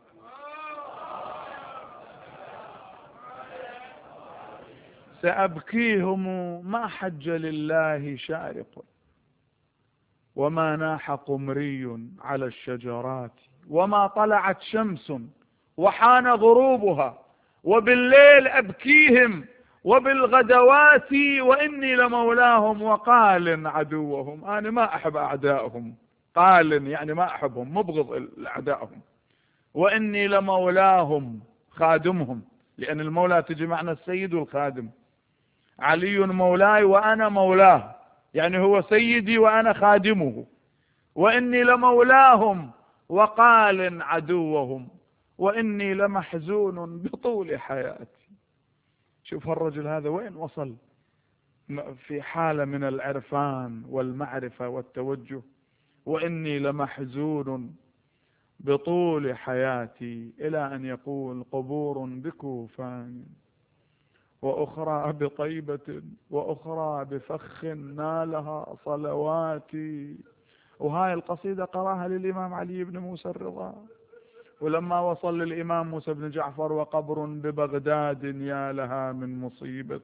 سأبكيهم ما حج لله شارق، وما ناح قمري على الشجرات، وما طلعت شمس وحان غروبها، وبالليل أبكيهم وبالغدوات، وإني لمولاهم وقال عدوهم. أنا ما أحب أعدائهم، قال يعني ما أحبهم، مبغض أعدائهم. وإني لمولاهم خادمهم، لأن المولى تجي معنى السيد والخادم. علي مولاي وأنا مولاه، يعني هو سيدي وأنا خادمه. وإني لمولاهم وقال عدوهم، وإني لمحزون بطول حياتي. شوف هالرجل هذا وين وصل، في حالة من العرفان والمعرفة والتوجه. وإني لمحزون بطول حياتي، إلى أن يقول قبور بكوفان، وأخرى بطيبة، وأخرى بفخ نالها صلواتي. وهاي القصيدة قراها للإمام علي بن موسى الرضا. ولما وصل للإمام موسى بن جعفر وقبر ببغداد يا لها من مصيبة،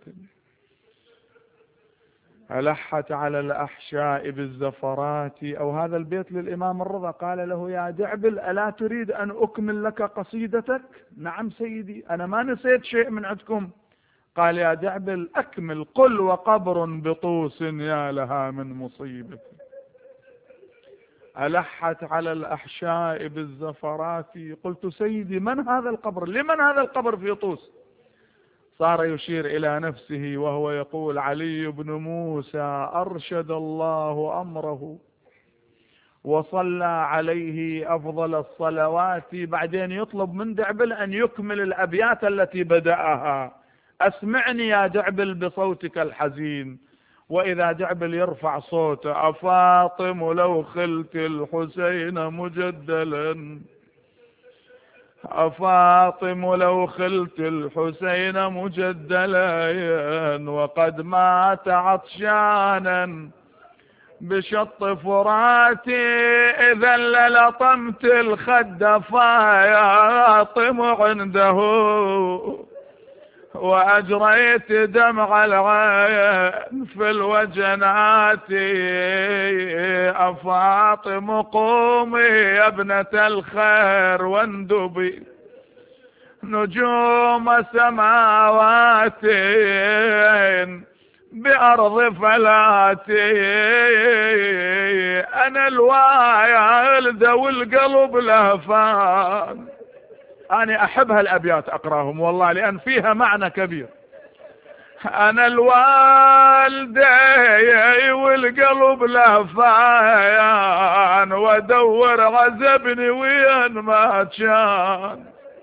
ألحت على الأحشاء بالزفرات. أو هذا البيت للإمام الرضا، قال له يا دعبل ألا تريد أن أكمل لك قصيدتك؟ نعم سيدي، أنا ما نسيت شيء من عندكم. قال يا دعبل أكمل، قل وقبر بطوس يا لها من مصيبة، ألحت على الأحشاء بالزفرات. قلت سيدي من هذا القبر، لمن هذا القبر في طوس؟ صار يشير إلى نفسه وهو يقول علي بن موسى أرشد الله أمره وصلى عليه أفضل الصلوات. بعدين يطلب من دعبل أن يكمل الأبيات التي بدأها. أسمعني يا دعبل بصوتك الحزين. وإذا دعبل يرفع صوته أفاطم لو خلت الحسين مجدلا، أفاطم لو خلت الحسين مجدلا، وقد مات عطشانا بشط فراتي، إذا للطمت الخد فاطم عنده، وأجريت دمع العين في الوجنات. أفاطم قومي يا ابنة الخير واندبي نجوم سماوات بأرض فلاتي. أنا الوالد والقلب لهفان. أنا أحب هالأبيات أقراهم والله، لأن فيها معنى كبير. أنا الوالدي والقلب لهفان، وادور عزبني وين ما كان.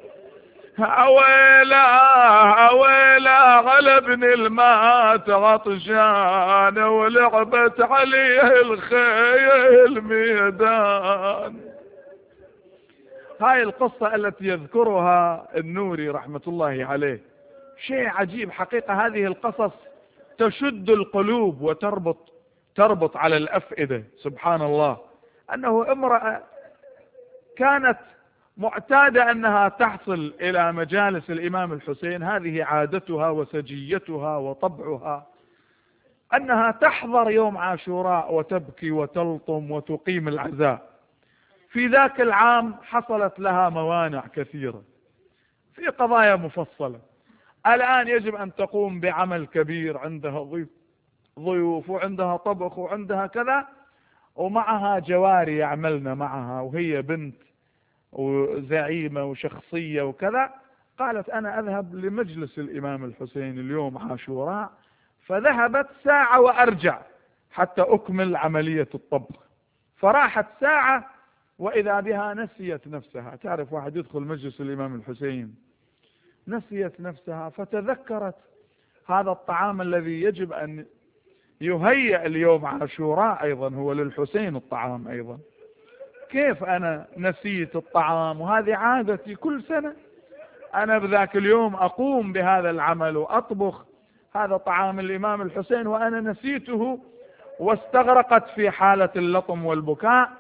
أويلا أويلا غلبني المات عطشان، ولعبت عليه الخيل ميدان. هاي القصة التي يذكرها النوري رحمة الله عليه شيء عجيب حقيقة. هذه القصص تشد القلوب وتربط تربط على الأفئدة. سبحان الله، أنه امرأة كانت معتادة أنها تحصل إلى مجالس الإمام الحسين، هذه عادتها وسجيتها وطبعها، أنها تحضر يوم عاشوراء وتبكي وتلطم وتقيم العزاء. في ذاك العام حصلت لها موانع كثيرة في قضايا مفصلة. الآن يجب أن تقوم بعمل كبير، عندها ضيوف وعندها طبخ وعندها كذا، ومعها جواري يعملن معها، وهي بنت وزعيمة وشخصية وكذا. قالت أنا أذهب لمجلس الإمام الحسين اليوم عاشوراء، فذهبت ساعة وأرجع حتى أكمل عملية الطبخ. فراحت ساعة وإذا بها نسيت نفسها. تعرف واحد يدخل مجلس الإمام الحسين نسيت نفسها، فتذكرت هذا الطعام الذي يجب أن يهيأ اليوم عاشوراء أيضا، هو للحسين الطعام أيضا. كيف أنا نسيت الطعام؟ وهذه عادتي كل سنة، أنا بذاك اليوم أقوم بهذا العمل وأطبخ هذا طعام الإمام الحسين وأنا نسيته. واستغرقت في حالة اللطم والبكاء.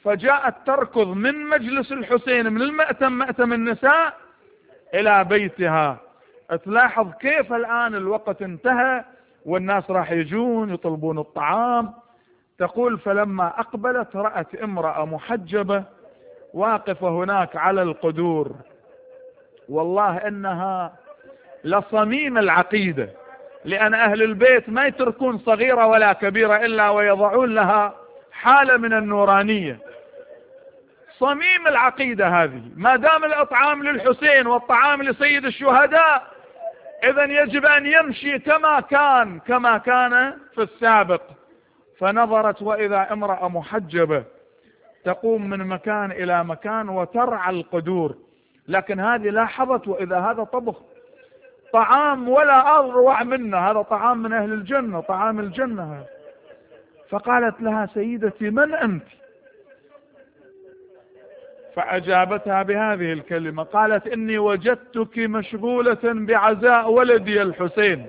فجاءت تركض من مجلس الحسين من المأتم مأتم النساء إلى بيتها. تلاحظ كيف الآن الوقت انتهى والناس راح يجون يطلبون الطعام. تقول فلما أقبلت رأت امرأة محجبة واقفة هناك على القدور، والله إنها لصميم العقيدة، لأن أهل البيت ما يتركون صغيرة ولا كبيرة إلا ويضعون لها حالة من النورانية. صميم العقيدة هذه، ما دام الأطعام للحسين والطعام لسيد الشهداء، إذن يجب أن يمشي كما كان كما كان في السابق. فنظرت وإذا امرأة محجبة تقوم من مكان إلى مكان وترعى القدور، لكن هذه لاحظت وإذا هذا طبخ طعام ولا أروع منه، هذا طعام من أهل الجنة، طعام الجنة هذا. فقالت لها سيدتي من أنت؟ فأجابتها بهذه الكلمة، قالت إني وجدتك مشغولة بعزاء ولدي الحسين،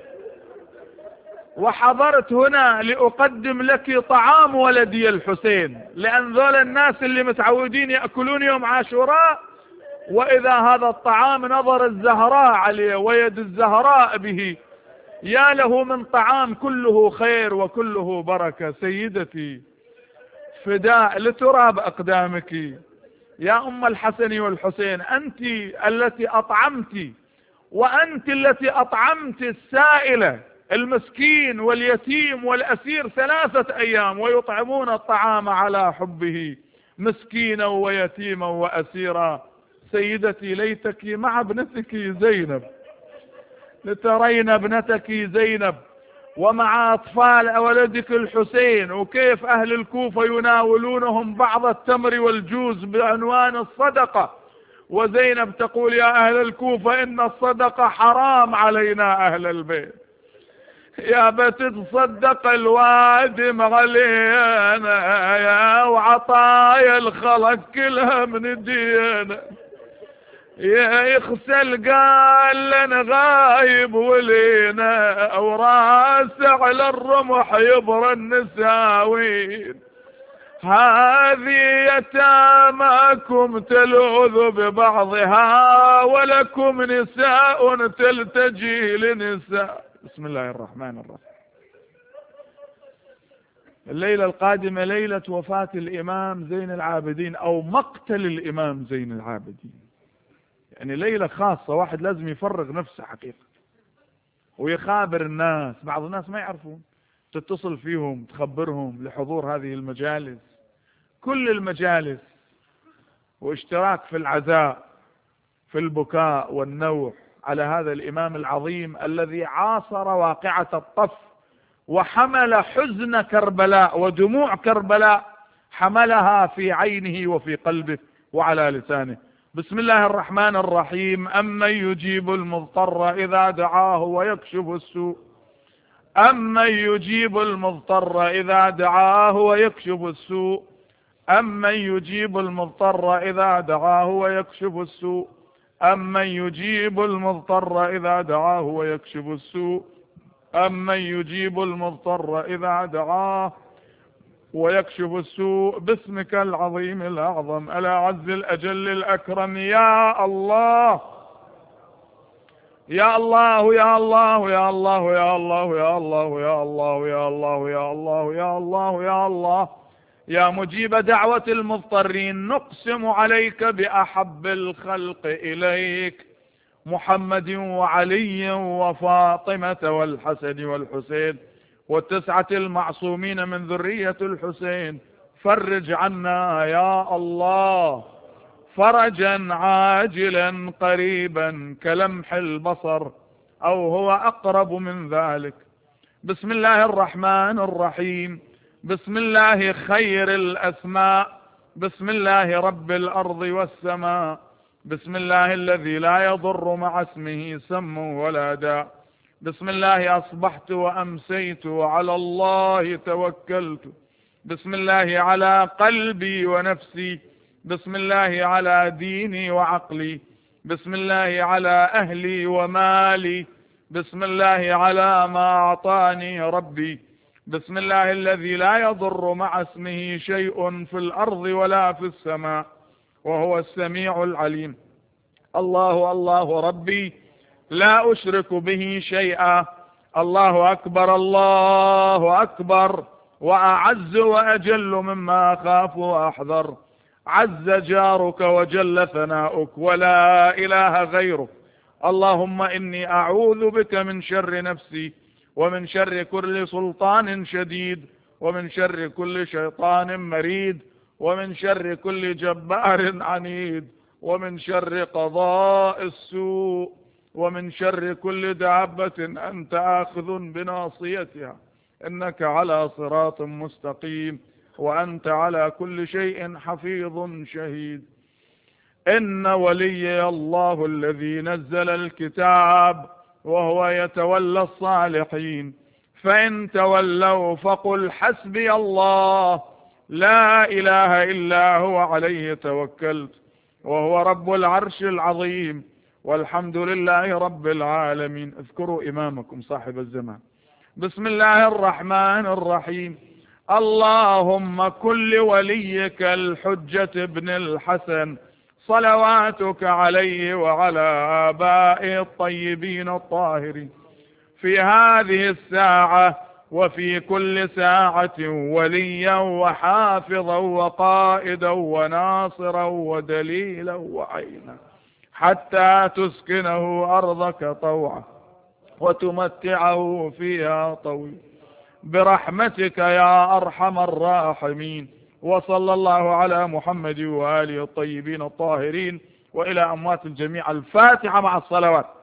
وحضرت هنا لأقدم لك طعام ولدي الحسين، لأن ذول الناس اللي متعودين يأكلون يوم عاشوراء، وإذا هذا الطعام نظر الزهراء عليه ويد الزهراء به، يا له من طعام كله خير وكله بركة. سيدتي فداء لتراب أقدامك يا أم الحسن والحسين، أنت التي أطعمت، وأنت التي أطعمت السائلة المسكين واليتيم والأسير ثلاثة أيام ويطعمون الطعام على حبه مسكينا ويتيما وأسيرا. سيدتي ليتك مع ابنتك زينب، لترين ابنتك زينب ومع أطفال ولدك الحسين، وكيف أهل الكوفة يناولونهم بعض التمر والجوز بعنوان الصدقة، وزينب تقول يا أهل الكوفة إن الصدقة حرام علينا أهل البيت، يا بتتصدق الوادم علينا يا وعطايا الخلق كلها من الديانة، يا يخسل قال لنا غايب ولينا وراس على الرمح يبرى النساوين، هذه يتاماكم تلوذ ببعضها ولكم نساء تلتجي لنساء. بسم الله الرحمن الرحيم. الليلة القادمة ليلة وفاة الإمام زين العابدين أو مقتل الإمام زين العابدين، يعني ليلة خاصة، واحد لازم يفرغ نفسه حقيقة ويخابر الناس. بعض الناس ما يعرفون، تتصل فيهم تخبرهم لحضور هذه المجالس، كل المجالس، واشتراك في العزاء في البكاء والنوح على هذا الإمام العظيم الذي عاصر واقعة الطف وحمل حزن كربلاء ودموع كربلاء، حملها في عينه وفي قلبه وعلى لسانه. بسم الله الرحمن الرحيم. أمن يجيب المضطر إذا دعاه ويكشف السوء، أمن يجيب المضطر إذا دعاه ويكشف السوء، أمن يجيب المضطر إذا دعاه ويكشف السوء، أمن يجيب المضطر إذا دعاه ويكشف السوء، أمن يجيب المضطر إذا دعاه ويكشف السوء. باسمك العظيم الأعظم الأعز الأجل الأكرم يا الله يا الله يا الله يا الله يا الله يا الله يا الله يا الله يا الله يا الله يا الله يا مجيب دعوة المضطرين، نقسم عليك بأحب الخلق إليك محمد وعلي وفاطمة والحسن والحسين والتسعة المعصومين من ذرية الحسين، فرج عنا يا الله فرجا عاجلا قريبا كلمح البصر أو هو أقرب من ذلك. بسم الله الرحمن الرحيم. بسم الله خير الأسماء. بسم الله رب الأرض والسماء. بسم الله الذي لا يضر مع اسمه سم ولا داء. بسم الله أصبحت وأمسيت وعلى الله توكلت. بسم الله على قلبي ونفسي. بسم الله على ديني وعقلي. بسم الله على أهلي ومالي. بسم الله على ما أعطاني ربي. بسم الله الذي لا يضر مع اسمه شيء في الأرض ولا في السماء وهو السميع العليم. الله الله ربي لا أشرك به شيئا. الله أكبر الله أكبر وأعز وأجل مما أخاف وأحذر. عز جارك وجل ثناؤك ولا إله غيرك. اللهم إني أعوذ بك من شر نفسي ومن شر كل سلطان شديد ومن شر كل شيطان مريد ومن شر كل جبار عنيد ومن شر قضاء السوء ومن شر كل دابة أنت آخذ بناصيتها إنك على صراط مستقيم وأنت على كل شيء حفيظ شهيد. إن ولي الله الذي نزل الكتاب وهو يتولى الصالحين فإن تولوا فقل حسبي الله لا إله إلا هو عليه توكلت وهو رب العرش العظيم والحمد لله رب العالمين. اذكروا إمامكم صاحب الزمان. بسم الله الرحمن الرحيم. اللهم كل وليك الحجة بن الحسن صلواتك عليه وعلى آبائه الطيبين الطاهرين في هذه الساعة وفي كل ساعة وليا وحافظا وقائدا وناصرا ودليلا وعينا حتى تسكنه أرضك طوعا وتمتعه فيها طويلا برحمتك يا أرحم الراحمين. وصلى الله على محمد وآله الطيبين الطاهرين. وإلى أموات الجميع الفاتحة مع الصلوات.